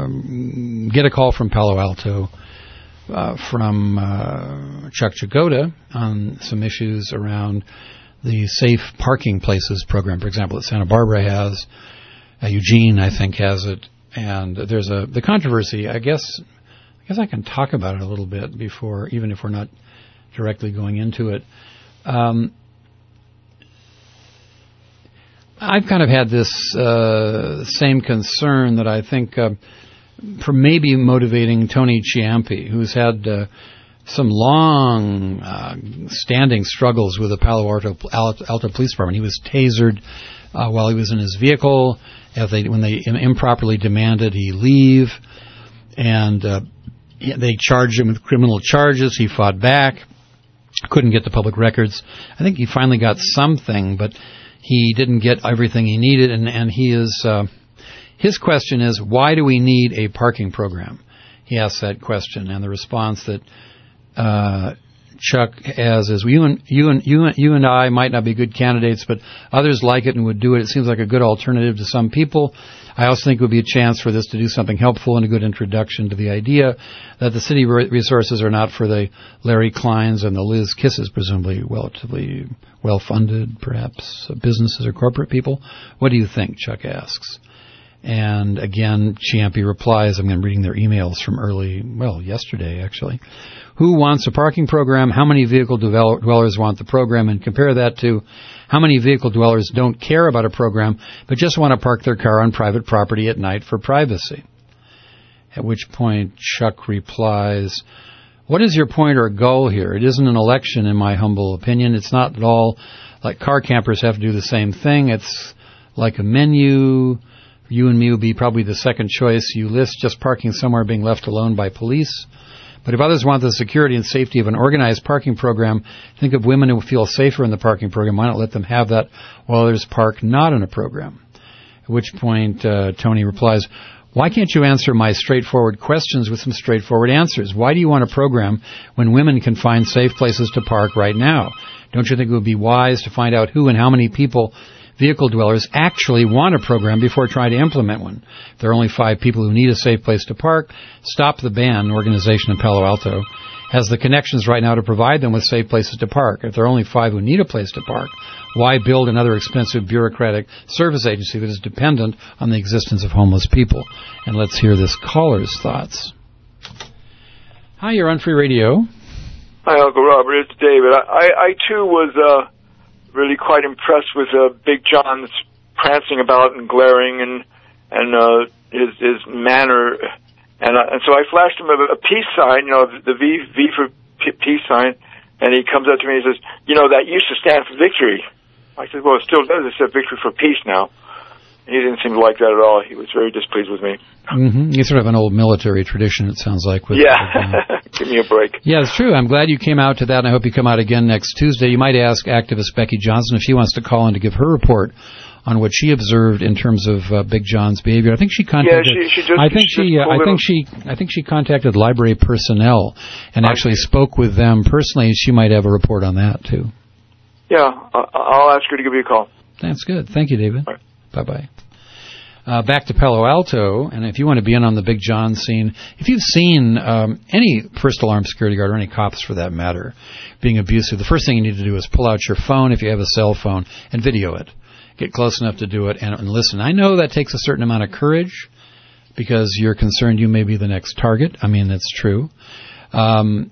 um, get a call from Palo Alto, uh, from uh, Chuck Jagoda on some issues around the Safe Parking Places program, for example, that Santa Barbara has. Uh, Eugene, I think, has it. And there's a the controversy, I guess... I guess I can talk about it a little bit before, even if we're not directly going into it. Um, I've kind of had this uh, same concern that I think uh, for maybe motivating Tony Ciampi, who's had uh, some long uh, standing struggles with the Palo Alto, Alto Police Department. He was tasered uh, while he was in his vehicle. If they, when they improperly demanded he leave, and uh, they charged him with criminal charges. He fought back, couldn't get the public records. I think he finally got something, but he didn't get everything he needed. And, and he is uh, his question is, why do we need a parking program? He asked that question, and the response that uh, Chuck has is, you and you and you and you and I might not be good candidates, but others like it and would do it. It seems like a good alternative to some people. I also think it would be a chance for this to do something helpful and a good introduction to the idea that the city resources are not for the Larry Kleins and the Liz Kisses, presumably relatively well-funded, perhaps, businesses or corporate people. What do you think, Chuck asks. And again, Ciampi replies, I'm reading their emails from early, well, yesterday, actually. Who wants a parking program? How many vehicle dwellers want the program? And compare that to how many vehicle dwellers don't care about a program, but just want to park their car on private property at night for privacy. At which point Chuck replies, what is your point or goal here? It isn't an election, in my humble opinion. It's not at all like car campers have to do the same thing. It's like a menu. You and me would be probably the second choice. You list just parking somewhere being left alone by police. But if others want the security and safety of an organized parking program, think of women who feel safer in the parking program. Why not let them have that while others park not in a program? At which point uh, Tony replies, why can't you answer my straightforward questions with some straightforward answers? Why do you want a program when women can find safe places to park right now? Don't you think it would be wise to find out who and how many people vehicle dwellers actually want a program before trying to implement one. If there are only five people who need a safe place to park, Stop the Ban, an organization in Palo Alto, has the connections right now to provide them with safe places to park. If there are only five who need a place to park, why build another expensive bureaucratic service agency that is dependent on the existence of homeless people? And let's hear this caller's thoughts. Hi, you're on Free Radio. Hi, Uncle Robert. It's David. I, I, I too, was uh, really quite impressed with uh, Big John's prancing about and glaring and and uh, his his manner. And uh, and so I flashed him a, a peace sign, you know, the V V for p- peace sign. And he comes up to me and says, "You know, that used to stand for victory." I said, "Well, it still does. It said victory for peace now." And he didn't seem to like that at all. He was very displeased with me. Mm-hmm. You sort of have an old military tradition, it sounds like. With, yeah. with, uh, Give me a break. Yeah, it's true. I'm glad you came out to that, and I hope you come out again next Tuesday. You might ask activist Becky Johnson if she wants to call in to give her report on what she observed in terms of uh, Big John's behavior. I think she contacted. Yeah, she, she just. I think she. she. Uh, I think she. I think she contacted library personnel and actually spoke with them personally. She might have a report on that too. Yeah, I'll ask her to give you a call. That's good. Thank you, David. Right. Bye bye. Uh, back to Palo Alto, and if you want to be in on the Big John scene, if you've seen um, any first alarm security guard or any cops for that matter being abusive, the first thing you need to do is pull out your phone if you have a cell phone and video it. Get close enough to do it and, and listen. I know that takes a certain amount of courage because you're concerned you may be the next target. I mean, that's true. Um,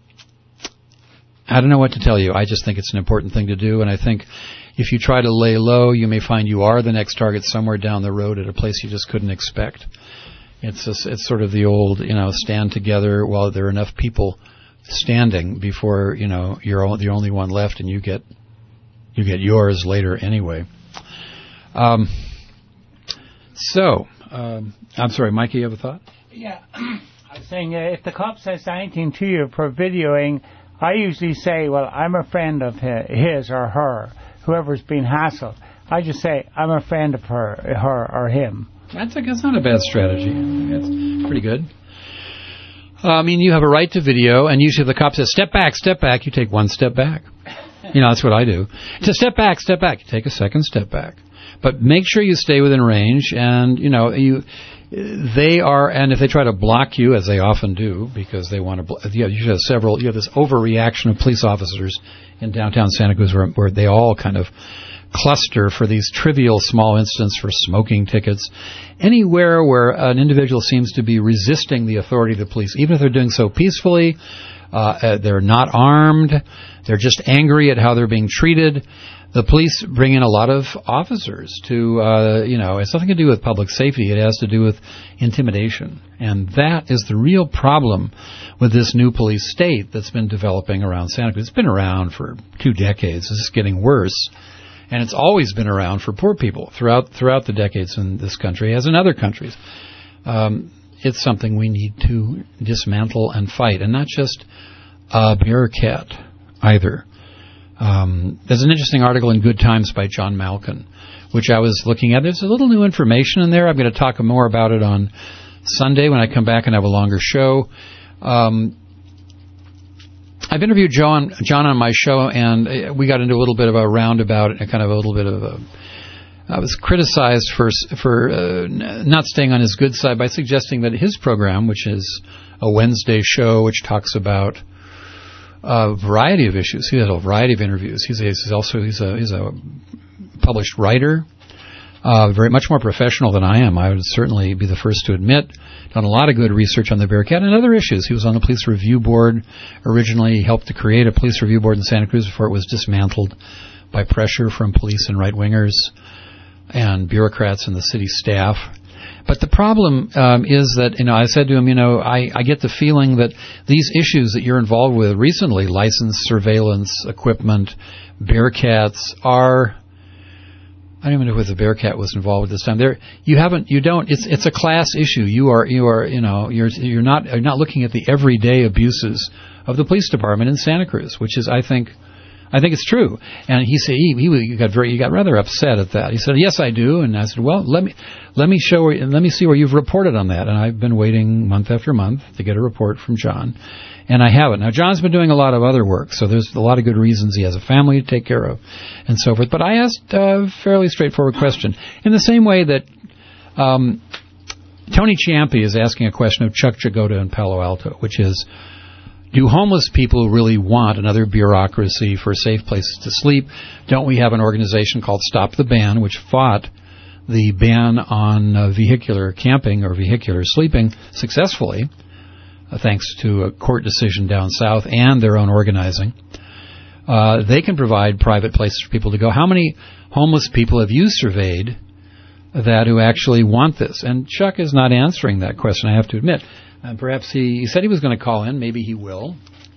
I don't know what to tell you. I just think it's an important thing to do, and I think if you try to lay low, you may find you are the next target somewhere down the road at a place you just couldn't expect. It's just, it's sort of the old, you know, stand together while there are enough people standing before, you know, you're the only one left and you get you get yours later anyway. Um, so, um, I'm sorry, Mikey, you have a thought? Yeah. I was saying, uh, if the cop says anything to you for videoing, I usually say, well, I'm a friend of his or her, whoever's been hassled. I just say, I'm a friend of her, her or him. That's, a, that's not a bad strategy. That's pretty good. Uh, I mean, you have a right to video, and usually if the cop says, step back, step back, you take one step back. You know, that's what I do. To step back, step back, you take a second step back. But make sure you stay within range, and, you know, you... They are, and if they try to block you, as they often do, because they want to, blo- you, have, you have several, you have this overreaction of police officers in downtown Santa Cruz where, where they all kind of cluster for these trivial small incidents for smoking tickets. Anywhere where an individual seems to be resisting the authority of the police, even if they're doing so peacefully, uh, they're not armed, they're just angry at how they're being treated. The police bring in a lot of officers to, uh, you know, it's nothing to do with public safety. It has to do with intimidation. And that is the real problem with this new police state that's been developing around Santa Cruz. It's been around for two decades. This is getting worse. And it's always been around for poor people throughout throughout the decades in this country, as in other countries. Um, it's something we need to dismantle and fight, and not just a bureaucrat either. Um, there's an interesting article in Good Times by John Malkin, which I was looking at. There's a little new information in there. I'm going to talk more about it on Sunday when I come back and have a longer show. Um, I've interviewed John, John on my show, and we got into a little bit of a roundabout, and kind of a little bit of a... I was criticized for for uh, not staying on his good side by suggesting that his program, which is a Wednesday show, which talks about a variety of issues. He has a variety of interviews. He's, a, he's also he's a he's a published writer, uh, very much more professional than I am. I would certainly be the first to admit. Done a lot of good research on the Bearcat and other issues. He was on the police review board originally. He helped to create a police review board in Santa Cruz before it was dismantled by pressure from police and right wingers and bureaucrats and the city staff. But the problem um, is that, you know, I said to him, you know, I, I get the feeling that these issues that you're involved with recently, license, surveillance, equipment, Bearcats, are, I don't even know if the Bearcat was involved at this time. There, you haven't, you don't. It's it's a class issue. You are you are you know you're you're not you're not looking at the everyday abuses of the police department in Santa Cruz, which is, I think, I think it's true. And he said he, he got very he got rather upset at that. He said, "Yes, I do." And I said, "Well, let me let me show where, let me see where you've reported on that." And I've been waiting month after month to get a report from John, and I haven't. Now, John's been doing a lot of other work, so there's a lot of good reasons. He has a family to take care of, and so forth. But I asked a fairly straightforward question in the same way that um, Tony Ciampi is asking a question of Chuck Jagoda in Palo Alto, which is, do homeless people really want another bureaucracy for safe places to sleep? Don't we have an organization called Stop the Ban, which fought the ban on uh, vehicular camping or vehicular sleeping successfully, uh, thanks to a court decision down south and their own organizing? Uh, they can provide private places for people to go. How many homeless people have you surveyed that who actually want this? And Chuck is not answering that question, I have to admit. And perhaps he, he said he was going to call in. Maybe he will.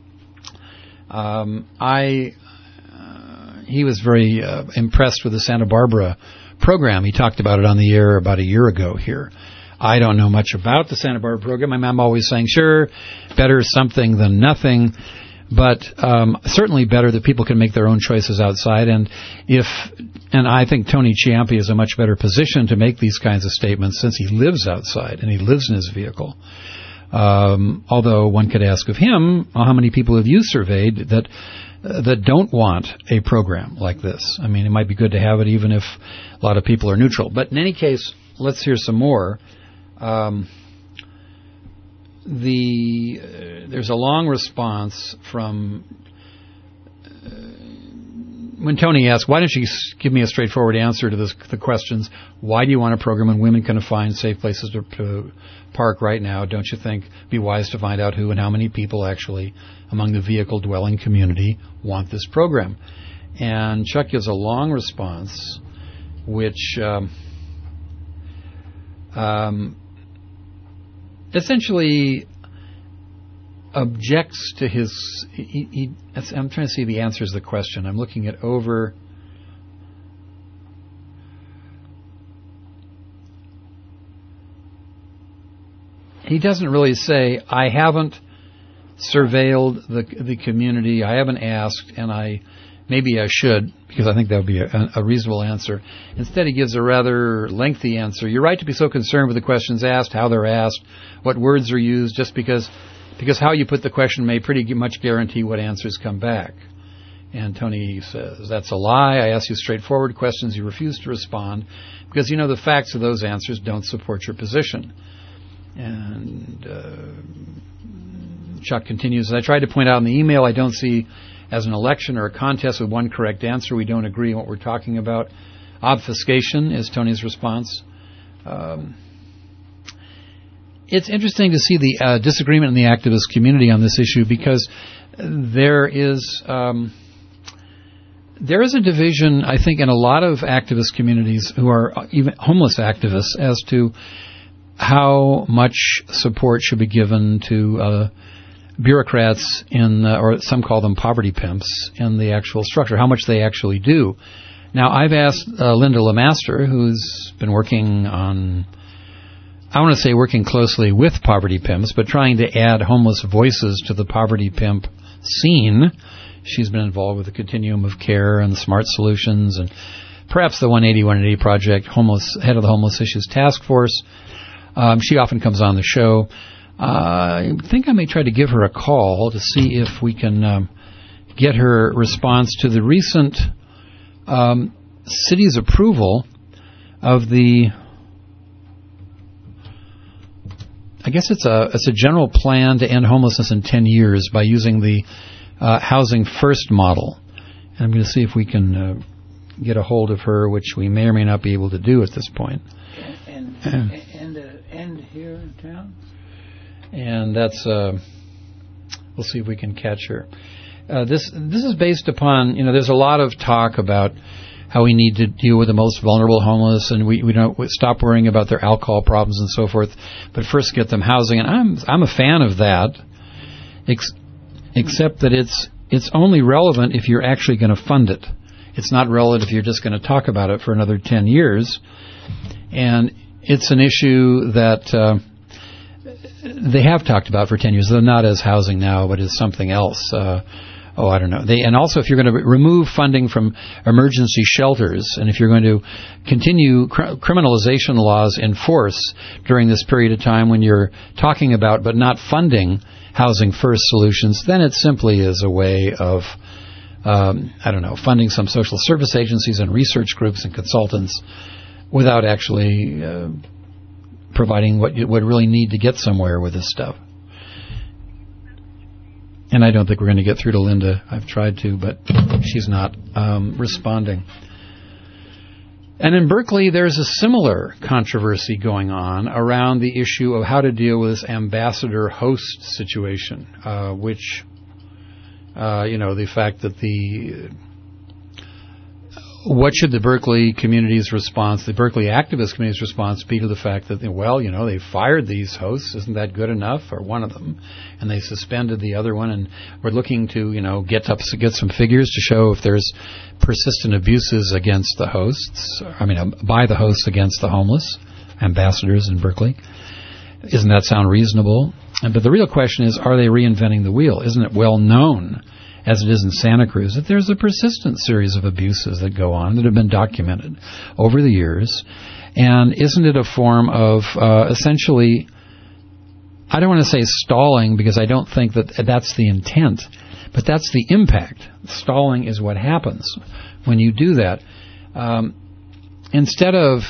Um, I uh, he was very uh, impressed with the Santa Barbara program. He talked about it on the air about a year ago here. I don't know much about the Santa Barbara program. I'm always saying, sure, better something than nothing. But um, certainly better that people can make their own choices outside. And if, and I think Tony Ciampi is a much better position to make these kinds of statements since he lives outside and he lives in his vehicle. Um, although one could ask of him, well, how many people have you surveyed that uh, that don't want a program like this? I mean, it might be good to have it even if a lot of people are neutral. But in any case, let's hear some more. Um, the uh, there's a long response from uh, when Tony asked, why don't you give me a straightforward answer to this, the questions, why do you want a program when women can find safe places to, to park right now? Don't you think it'd be wise to find out who and how many people actually among the vehicle-dwelling community want this program? And Chuck gives a long response, which um, um, essentially objects to his... He, he, I'm trying to see if he answers the question. I'm looking at over... He doesn't really say, I haven't surveilled the the community, I haven't asked, and I maybe I should, because I think that would be a, a reasonable answer. Instead, he gives a rather lengthy answer. You're right to be so concerned with the questions asked, how they're asked, what words are used, just because because how you put the question may pretty much guarantee what answers come back. And Tony says, that's a lie. I ask you straightforward questions. You refuse to respond because you know the facts of those answers don't support your position. And uh, Chuck continues, as I tried to point out in the email, I don't see as an election or a contest with one correct answer. We don't agree on what we're talking about. Obfuscation is Tony's response. Um, it's interesting to see the uh, disagreement in the activist community on this issue because there is um, there is a division, I think, in a lot of activist communities who are even homeless activists as to how much support should be given to uh, bureaucrats in, uh, or some call them poverty pimps, in the actual structure, how much they actually do. Now, I've asked uh, Linda LeMaster, who's been working on, I want to say working closely with poverty pimps, but trying to add homeless voices to the poverty pimp scene. She's been involved with the Continuum of Care and the Smart Solutions and perhaps the one eighty one eighty Project, homeless head of the Homeless Issues Task Force. Um, she often comes on the show. Uh, I think I may try to give her a call to see if we can um, get her response to the recent um, city's approval of the, I guess it's a it's a general plan to end homelessness in ten years by using the uh, Housing First model. And I'm going to see if we can uh, get a hold of her, which we may or may not be able to do at this point. And, and, and uh, end here in town? And that's, uh, we'll see if we can catch her. Uh, this this is based upon, you know, there's a lot of talk about how we need to deal with the most vulnerable homeless, and we we don't we stop worrying about their alcohol problems and so forth, but first get them housing. And I'm I'm a fan of that, ex- except that it's it's only relevant if you're actually going to fund it. It's not relevant if you're just going to talk about it for another ten years. And it's an issue that uh, they have talked about for ten years, though not as housing now, but as something else. Uh, oh, I don't know. They, and also, if you're going to remove funding from emergency shelters, and if you're going to continue cr- criminalization laws in force during this period of time when you're talking about but not funding housing first solutions, then it simply is a way of, um, I don't know, funding some social service agencies and research groups and consultants without actually uh, providing what you would really need to get somewhere with this stuff. And I don't think we're going to get through to Linda. I've tried to, but she's not um, responding. And in Berkeley, there's a similar controversy going on around the issue of how to deal with this ambassador-host situation, uh, which, uh, you know, the fact that the... What should the Berkeley community's response, the Berkeley activist community's response be to the fact that, well, you know, they fired these hosts, isn't that good enough, or one of them, and they suspended the other one, and we're looking to, you know, get up, get some figures to show if there's persistent abuses against the hosts, I mean, by the hosts against the homeless, ambassadors in Berkeley. Isn't that sound reasonable? But the real question is, are they reinventing the wheel? Isn't it well known, as it is in Santa Cruz, that there's a persistent series of abuses that go on that have been documented over the years? And isn't it a form of uh, essentially, I don't want to say stalling, because I don't think that that's the intent, but that's the impact. Stalling is what happens when you do that. Um, instead of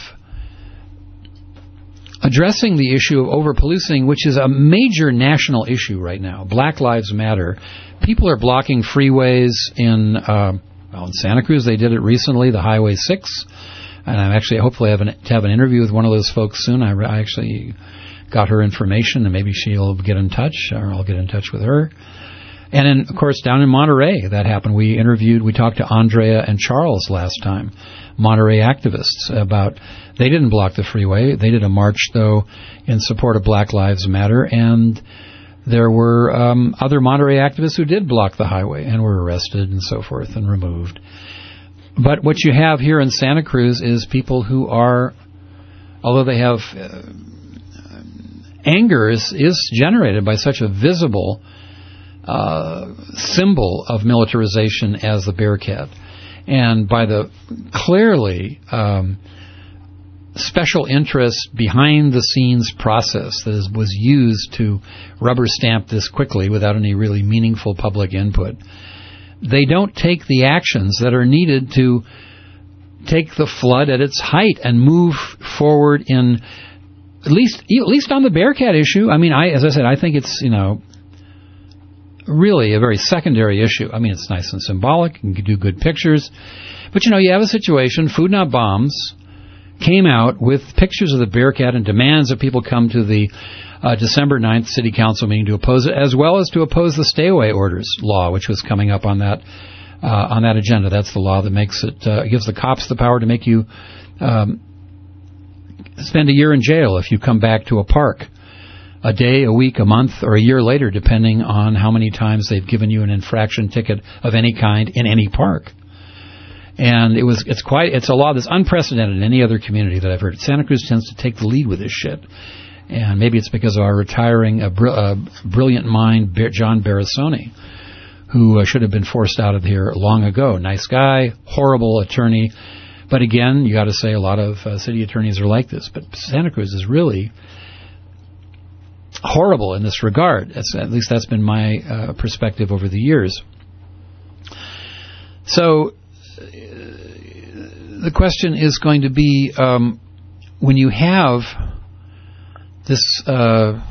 addressing the issue of over-policing, which is a major national issue right now, Black Lives Matter. People are blocking freeways in, uh, well, in Santa Cruz. They did it recently, the Highway six. And I'm actually, hopefully, have an, to have an interview with one of those folks soon. I, I actually got her information, and maybe she'll get in touch, or I'll get in touch with her. And then, of course, down in Monterey, that happened. We interviewed, we talked to Andrea and Charles last time, Monterey activists, about, they didn't block the freeway. They did a march, though, in support of Black Lives Matter, and there were um, other Monterey activists who did block the highway and were arrested and so forth and removed. But what you have here in Santa Cruz is people who are, although they have, uh, anger is, is generated by such a visible uh, symbol of militarization as the Bearcat, and by the clearly um, special interest behind-the-scenes process that is, was used to rubber stamp this quickly without any really meaningful public input. They don't take the actions that are needed to take the flood at its height and move forward in, at least at least on the Bearcat issue. I mean, I as I said, I think it's, you know, really a very secondary issue. I mean, it's nice and symbolic, and you can do good pictures. But, you know, you have a situation, Food Not Bombs came out with pictures of the Bearcat and demands that people come to the uh, December ninth City Council meeting to oppose it, as well as to oppose the stay-away orders law, which was coming up on that uh, on that agenda. That's the law that makes it uh, gives the cops the power to make you um, spend a year in jail if you come back to a park a day, a week, a month, or a year later, depending on how many times they've given you an infraction ticket of any kind in any park. And it was, it's quite, it's a law that's unprecedented in any other community that I've heard. Santa Cruz tends to take the lead with this shit. And maybe it's because of our retiring, uh, br- uh, brilliant mind, Ber- John Barasoni, who uh, should have been forced out of here long ago. Nice guy, horrible attorney. But again, you got to say a lot of uh, city attorneys are like this. But Santa Cruz is really horrible in this regard. It's, at least that's been my uh, perspective over the years. So the question is going to be, um, when you have this, uh,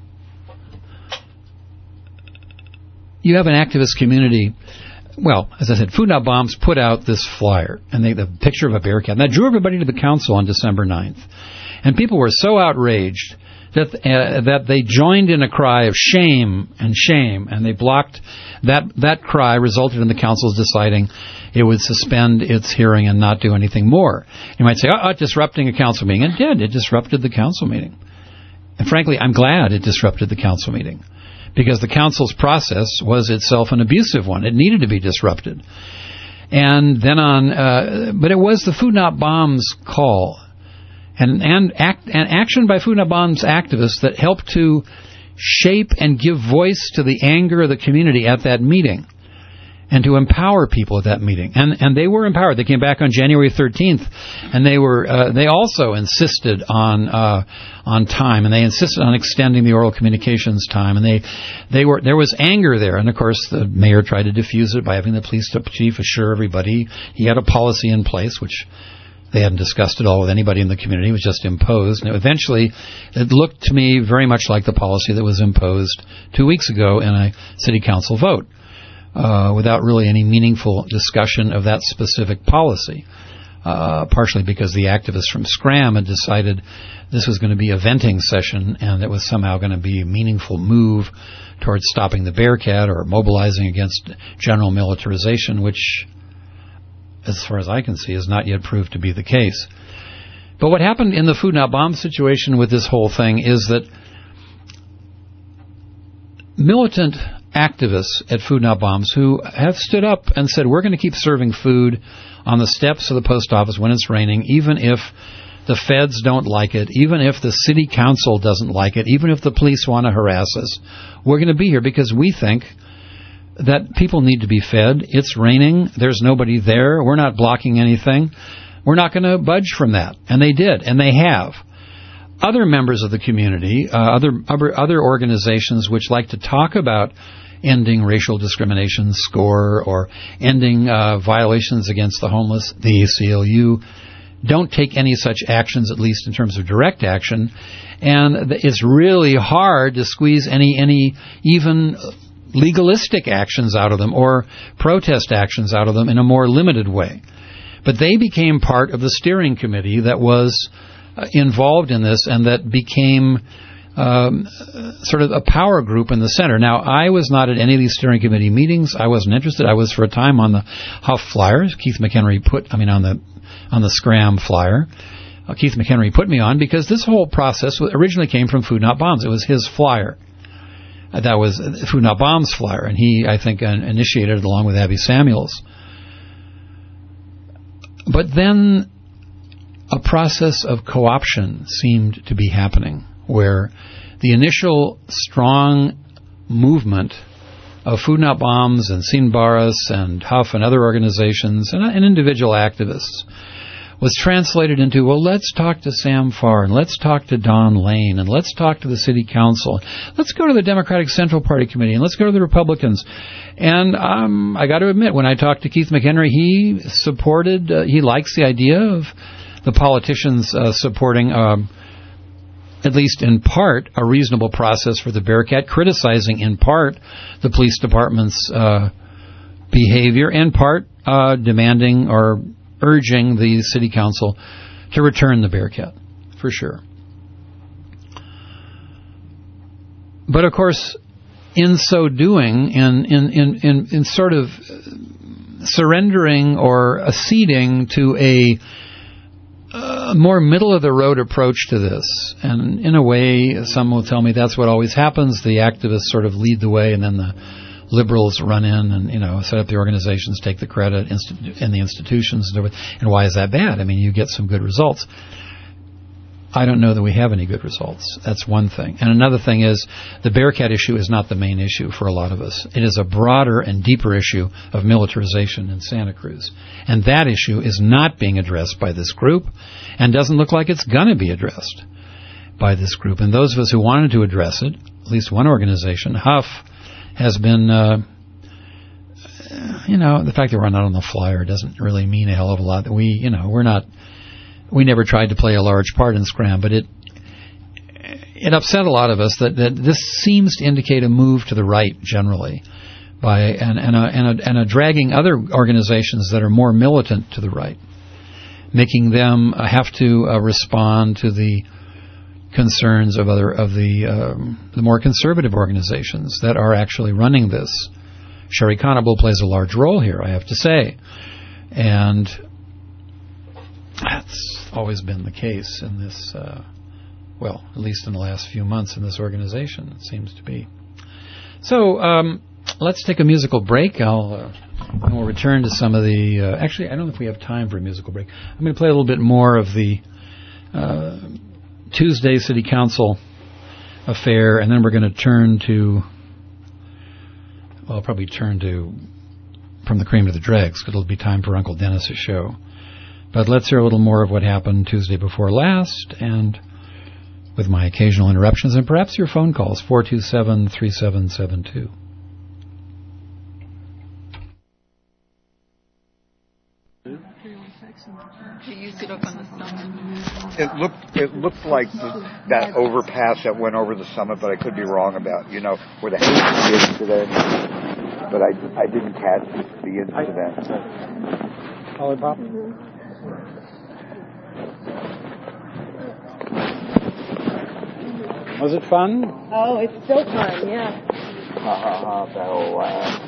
you have an activist community. Well, as I said, Food Not Bombs put out this flyer, and they, the picture of a Bearcat. And that drew everybody to the council on December ninth. And people were so outraged that uh, that they joined in a cry of shame and shame, and they blocked that. That cry resulted in the council's deciding it would suspend its hearing and not do anything more. You might say, oh, disrupting a council meeting. It did. It disrupted the council meeting. And frankly, I'm glad it disrupted the council meeting, because the council's process was itself an abusive one. It needed to be disrupted. And then on, uh, but it was the Food Not Bombs call and and, act, and action by Food Not Bombs activists that helped to shape and give voice to the anger of the community at that meeting. and to empower people at that meeting. And and they were empowered. They came back on January thirteenth, and they were uh, they also insisted on uh, on time, and they insisted on extending the oral communications time. And they they were there was anger there, and of course the mayor tried to diffuse it by having the police chief assure everybody he had a policy in place, which they hadn't discussed at all with anybody in the community. It was just imposed. And eventually, it looked to me very much like the policy that was imposed two weeks ago in a city council vote. Uh, without really any meaningful discussion of that specific policy, uh, partially because the activists from Scram had decided this was going to be a venting session and it was somehow going to be a meaningful move towards stopping the Bearcat or mobilizing against general militarization, which, as far as I can see, has not yet proved to be the case. But what happened in the Food Not Bomb situation with this whole thing is that militant activists at Food Not Bombs who have stood up and said, we're going to keep serving food on the steps of the post office when it's raining, even if the feds don't like it, even if the city council doesn't like it, even if the police want to harass us. We're going to be here because we think that people need to be fed. It's raining. There's nobody there. We're not blocking anything. We're not going to budge from that. And they did, and they have. Other members of the community, uh, other, other other organizations which like to talk about ending racial discrimination, SCORE, or ending uh, violations against the homeless, the A C L U, don't take any such actions, at least in terms of direct action. And it's really hard to squeeze any any even legalistic actions out of them or protest actions out of them in a more limited way. But they became part of the steering committee that was uh, involved in this and that became Um, sort of a power group in the center. Now, I was not at any of these steering committee meetings. I wasn't interested. I was for a time on the Huff flyers. Keith McHenry put, I mean, on the on the Scram flyer. Uh, Keith McHenry put me on because this whole process originally came from Food Not Bombs. It was his flyer. Uh, that was Food Not Bombs flyer, and he, I think, uh, initiated it along with Abby Samuels. But then a process of co-option seemed to be happening, where the initial strong movement of Food Not Bombs and Seen Barras and Huff and other organizations and, and individual activists was translated into, well, let's talk to Sam Farr and let's talk to Don Lane and let's talk to the city council. Let's go to the Democratic Central Party Committee and let's go to the Republicans. And um, I got to admit, when I talked to Keith McHenry, he supported, uh, he likes the idea of the politicians uh, supporting um, at least in part, a reasonable process for the Bearcat, criticizing in part the police department's uh, behavior, in part uh, demanding or urging the city council to return the Bearcat, for sure. But of course, in so doing, in in in, in, in sort of surrendering or acceding to a a more middle-of-the-road approach to this. And in a way, some will tell me that's what always happens. The activists sort of lead the way, and then the liberals run in and, you know, set up the organizations, take the credit, insti- and the institutions. And why is that bad? I mean, you get some good results. I don't know that we have any good results. That's one thing. And another thing is the Bearcat issue is not the main issue for a lot of us. It is a broader and deeper issue of militarization in Santa Cruz. And that issue is not being addressed by this group and doesn't look like it's going to be addressed by this group. And those of us who wanted to address it, at least one organization, Huff, has been, uh, you know, the fact that we're not on the flyer doesn't really mean a hell of a lot. We, you know, we're not... We never tried to play a large part in Scram, but it it upset a lot of us that, that this seems to indicate a move to the right generally, by and and a, and, a, and a dragging other organizations that are more militant to the right, making them have to uh, respond to the concerns of other of the um, the more conservative organizations that are actually running this. Sherry Conable plays a large role here, I have to say, and that's always been the case in this, uh, well, at least in the last few months in this organization, it seems to be. So um, let's take a musical break. I'll uh, and we'll return to some of the... Uh, actually, I don't know if we have time for a musical break. I'm going to play a little bit more of the uh, Tuesday City Council affair, and then we're going to turn to... Well, I'll probably turn to from the cream to the dregs, because it'll be time for Uncle Dennis's show. But let's hear a little more of what happened Tuesday before last, and with my occasional interruptions, and perhaps your phone calls, four two seven, three seven seven two. It looked it looked like the, that overpass that went over the summit, but I could be wrong about, you know, where the Haiti incident, but I, I didn't catch the incident. Lollipop? Was it fun? Oh, it's still fun, yeah. Ha ha ha, that'll laugh.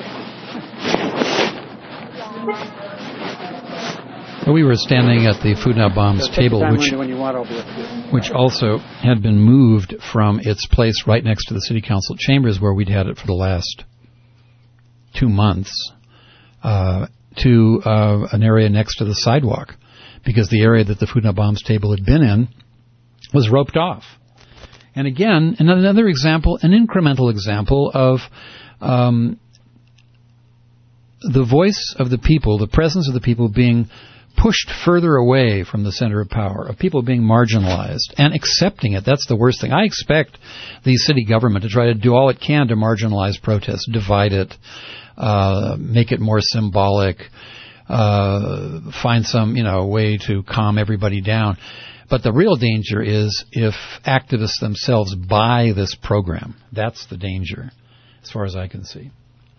We were standing at the Food Not Bombs table, which, which also had been moved from its place right next to the City Council chambers, where we'd had it for the last two months, uh, to uh, an area next to the sidewalk, because the area that the Food Not Bombs table had been in was roped off. And again, another example, an incremental example of um, the voice of the people, the presence of the people being pushed further away from the center of power, of people being marginalized and accepting it. That's the worst thing. I expect the city government to try to do all it can to marginalize protests, divide it, uh, make it more symbolic, uh, find some, you know, way to calm everybody down. But the real danger is if activists themselves buy this program. That's the danger, as far as I can see.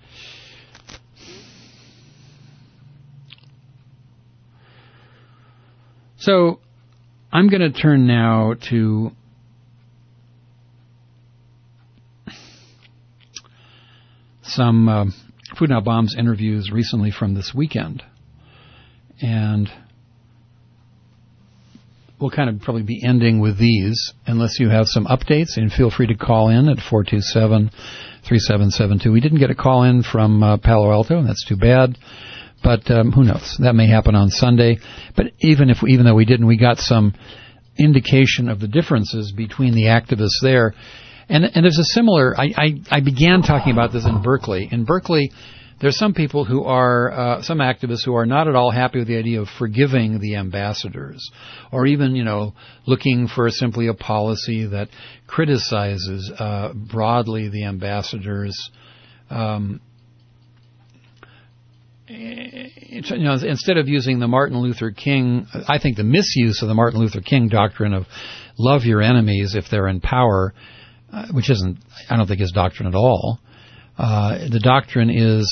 So I'm going to turn now to some uh, Food Not Bombs interviews recently from this weekend. And we'll kind of probably be ending with these, unless you have some updates, and feel free to call in at four two seven, three seven seven two. We didn't get a call in from uh, Palo Alto, and that's too bad. But um, who knows? That may happen on Sunday. But even if, even though we didn't, we got some indication of the differences between the activists there. And, and there's a similar. I, I, I began talking about this in Berkeley. In Berkeley, there's some people who are, uh, some activists who are not at all happy with the idea of forgiving the ambassadors, or even, you know, looking for simply a policy that criticizes uh, broadly the ambassadors. Um, You know, instead of using the Martin Luther King, I think the misuse of the Martin Luther King doctrine of love your enemies if they're in power, uh, which isn't, I don't think is doctrine at all. Uh, the doctrine is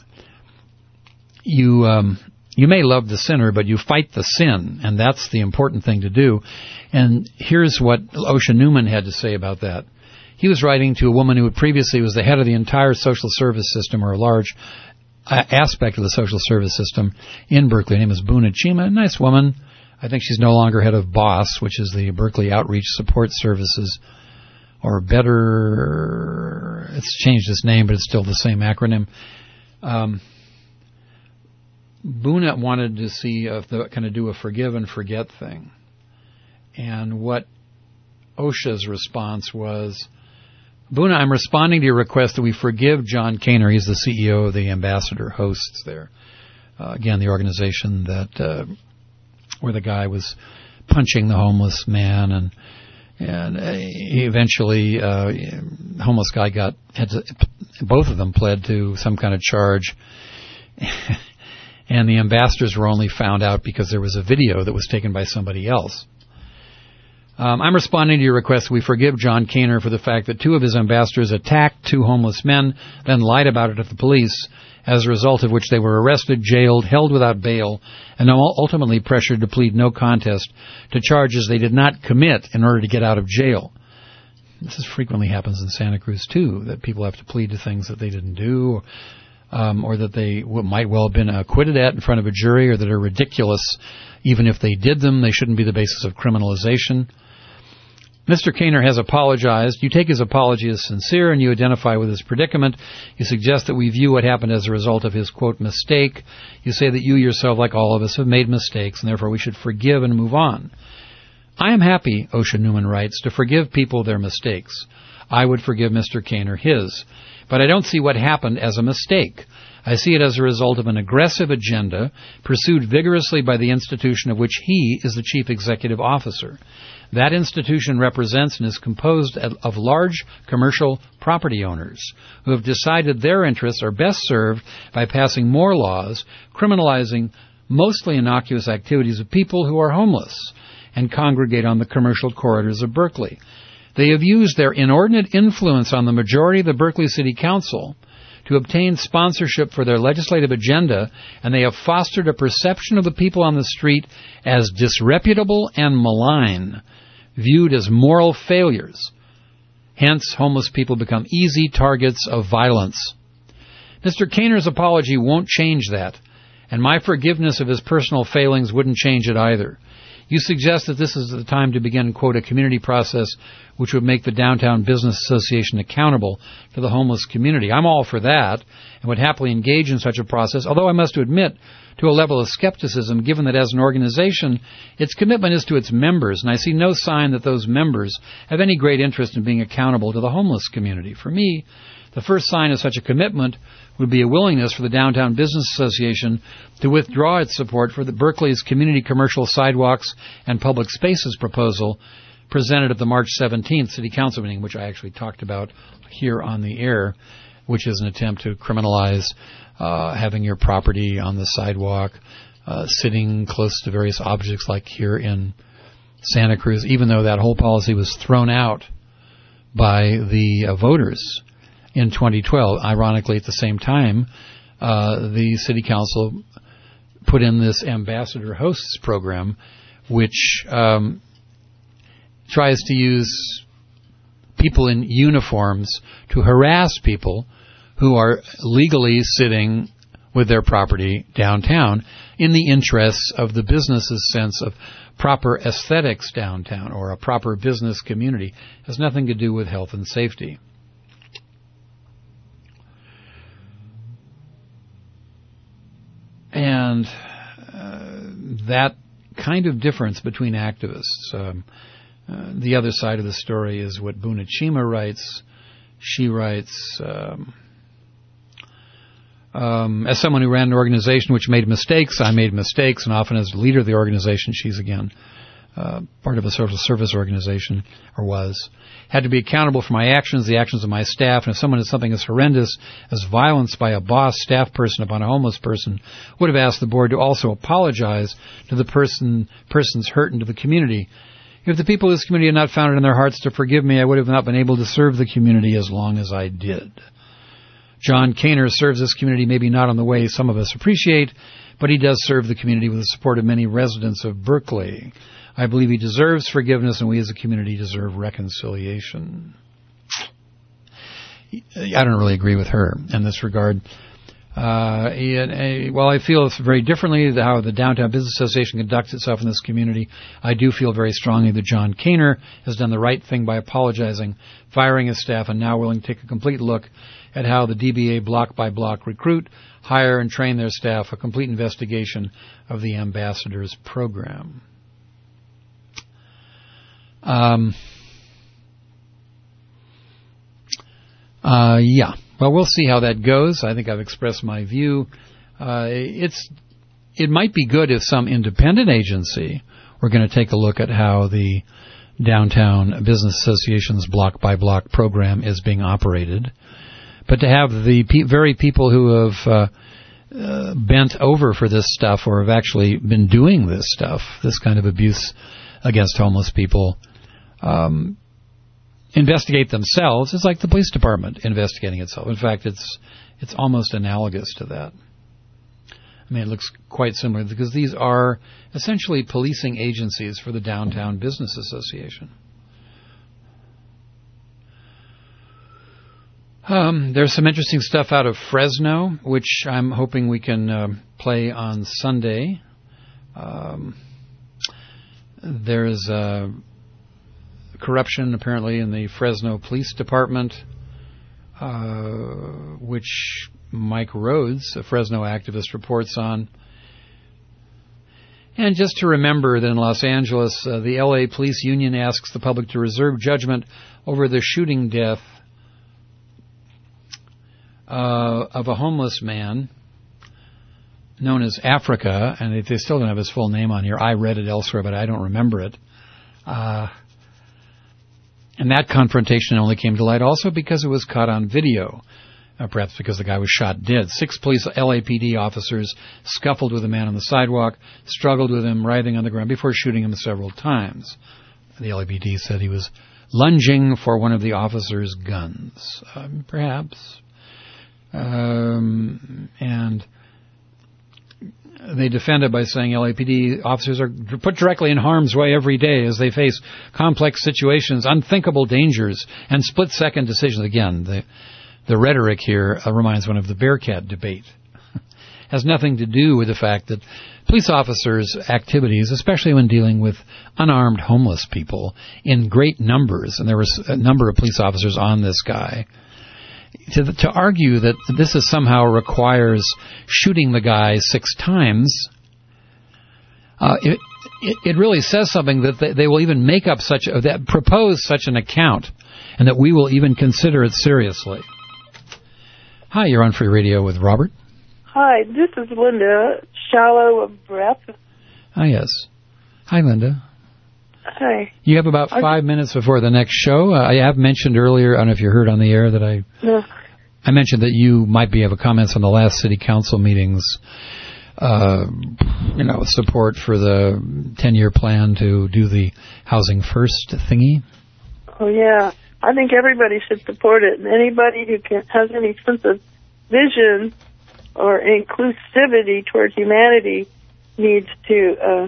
you um, you may love the sinner, but you fight the sin, and that's the important thing to do. And here's what Osha Newman had to say about that. He was writing to a woman who previously was the head of the entire social service system, or a large aspect of the social service system in Berkeley. Her name is Buna Chima, a nice woman. I think she's no longer head of BOSS, which is the Berkeley Outreach Support Services, or better, it's changed its name, but it's still the same acronym. Um, Buna wanted to see if the kind of do a forgive and forget thing. And what OSHA's response was, Buna, I'm responding to your request that we forgive John Kaner. He's the C E O of the Ambassador Hosts there. Uh, again, the organization that uh, where the guy was punching the homeless man, and and uh, he eventually, uh, the homeless guy got had to, both of them pled to some kind of charge, and the ambassadors were only found out because there was a video that was taken by somebody else. Um, I'm responding to your request that we forgive John Kaner for the fact that two of his ambassadors attacked two homeless men, then lied about it to the police, as a result of which they were arrested, jailed, held without bail, and ultimately pressured to plead no contest to charges they did not commit in order to get out of jail. This is frequently happens in Santa Cruz, too, that people have to plead to things that they didn't do, um, or that they w- might well have been acquitted at in front of a jury, or that are ridiculous. Even if they did them, they shouldn't be the basis of criminalization. Mister Kaner has apologized. You take his apology as sincere, and you identify with his predicament. You suggest that we view what happened as a result of his, quote, mistake. You say that you yourself, like all of us, have made mistakes, and therefore we should forgive and move on. I am happy, Osha Newman writes, to forgive people their mistakes. I would forgive Mister Kaner his. But I don't see what happened as a mistake. I see it as a result of an aggressive agenda pursued vigorously by the institution of which he is the chief executive officer. That institution represents and is composed of large commercial property owners who have decided their interests are best served by passing more laws criminalizing mostly innocuous activities of people who are homeless and congregate on the commercial corridors of Berkeley. They have used their inordinate influence on the majority of the Berkeley City Council to obtain sponsorship for their legislative agenda, and they have fostered a perception of the people on the street as disreputable and malign, viewed as moral failures. Hence, homeless people become easy targets of violence. Mister Kaner's apology won't change that, and my forgiveness of his personal failings wouldn't change it either. You suggest that this is the time to begin, quote, a community process which would make the Downtown Business Association accountable to the homeless community. I'm all for that and would happily engage in such a process, although I must admit to a level of skepticism, given that as an organization, its commitment is to its members, and I see no sign that those members have any great interest in being accountable to the homeless community. For me, the first sign of such a commitment would be a willingness for the Downtown Business Association to withdraw its support for the Berkeley's Community Commercial Sidewalks and Public Spaces proposal presented at the March seventeenth City Council meeting, which I actually talked about here on the air, which is an attempt to criminalize uh, having your property on the sidewalk, uh, sitting close to various objects like here in Santa Cruz, even though that whole policy was thrown out by the uh, voters in twenty twelve. Ironically, at the same time, uh, the City Council put in this Ambassador Hosts program, which um, tries to use people in uniforms to harass people who are legally sitting with their property downtown in the interests of the business's sense of proper aesthetics downtown or a proper business community. It has nothing to do with health and safety. And uh, that kind of difference between activists. Um, uh, the other side of the story is what Bunachima writes. She writes, um, um, as someone who ran an organization which made mistakes, I made mistakes, and often as the leader of the organization, she's again uh, part of a social service organization, or was, had to be accountable for my actions, the actions of my staff, and if someone did something as horrendous as violence by a boss staff person upon a homeless person, would have asked the board to also apologize to the person person's hurt and to the community. If the people of this community had not found it in their hearts to forgive me, I would have not been able to serve the community as long as I did. John Kaner serves this community maybe not in the way some of us appreciate, but he does serve the community with the support of many residents of Berkeley. I believe he deserves forgiveness, and we as a community deserve reconciliation. I don't really agree with her in this regard. Uh, and, uh, while I feel very differently how the Downtown Business Association conducts itself in this community, I do feel very strongly that John Kaner has done the right thing by apologizing, firing his staff, and now willing to take a complete look at how the D B A block by block recruit, hire, and train their staff, a complete investigation of the ambassadors program. Um, uh, yeah. Well, we'll see how that goes. I think I've expressed my view. Uh, it's it might be good if some independent agency were going to take a look at how the Downtown Business Association's block-by-block program is being operated. But to have the pe- very people who have uh, uh, bent over for this stuff or have actually been doing this stuff, this kind of abuse against homeless people, um, investigate themselves is like the police department investigating itself. In fact, it's it's almost analogous to that. I mean, it looks quite similar because these are essentially policing agencies for the Downtown Business Association. Um, there's some interesting stuff out of Fresno, which I'm hoping we can uh, play on Sunday. Um, there's uh, corruption, apparently, in the Fresno Police Department, uh, which Mike Rhodes, a Fresno activist, reports on. And just to remember that in Los Angeles, uh, the L A Police Union asks the public to reserve judgment over the shooting death uh, of a homeless man known as Africa, and they, they still don't have his full name on here. I read it elsewhere, but I don't remember it. Uh, and that confrontation only came to light also because it was caught on video, uh, perhaps because the guy was shot dead. Six police L A P D officers scuffled with a man on the sidewalk, struggled with him, writhing on the ground, before shooting him several times. The L A P D said he was lunging for one of the officers' guns, um, perhaps. Um, and they defend it by saying L A P D officers are put directly in harm's way every day as they face complex situations, unthinkable dangers, and split-second decisions. Again, the, the rhetoric here uh, reminds one of the Bearcat debate. Has nothing to do with the fact that police officers' activities, especially when dealing with unarmed homeless people in great numbers, and there was a number of police officers on this guy, to, to argue that this is somehow requires shooting the guy six times, uh, it, it, it really says something that they, they will even make up such, a, that propose such an account, and that we will even consider it seriously. Hi, you're on Free Radio with Robert. Hi, this is Linda, shallow of breath. Ah, yes. Hi, Linda. Hi. You have about five minutes before the next show. Uh, I have mentioned earlier, I don't know if you heard on the air, that I No. I mentioned that you might be have a comments on the last city council meetings, uh, you know, support for the ten-year plan to do the Housing First thingy. Oh, yeah. I think everybody should support it, and anybody who can, has any sense of vision or inclusivity towards humanity needs to uh,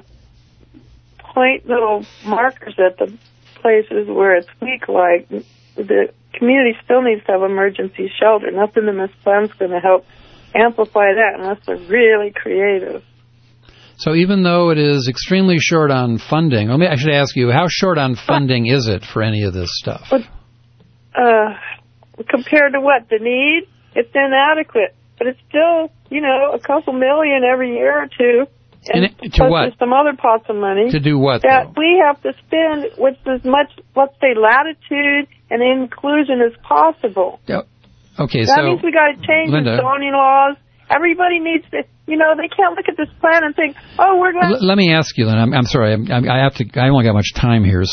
point little markers at the places where it's weak, like the community still needs to have emergency shelter. Nothing in this plan's going to help amplify that unless they're really creative. So even though it is extremely short on funding, let me, I should ask you, how short on funding is it for any of this stuff? But, uh, compared to what? The need? It's inadequate. But it's still, you know, a couple million every year or two. And, and it, to plus what? There's some other pots of money. To do what, That though? we have to spend with as much, let's say, latitude and inclusion as possible. Yep. Okay, that so... means we got to change Linda, the zoning laws. Everybody needs to, you know, they can't look at this plan and think, oh, we're going to... L- let me ask you, then. I'm, I'm sorry. I'm, I have to. I only got much time here,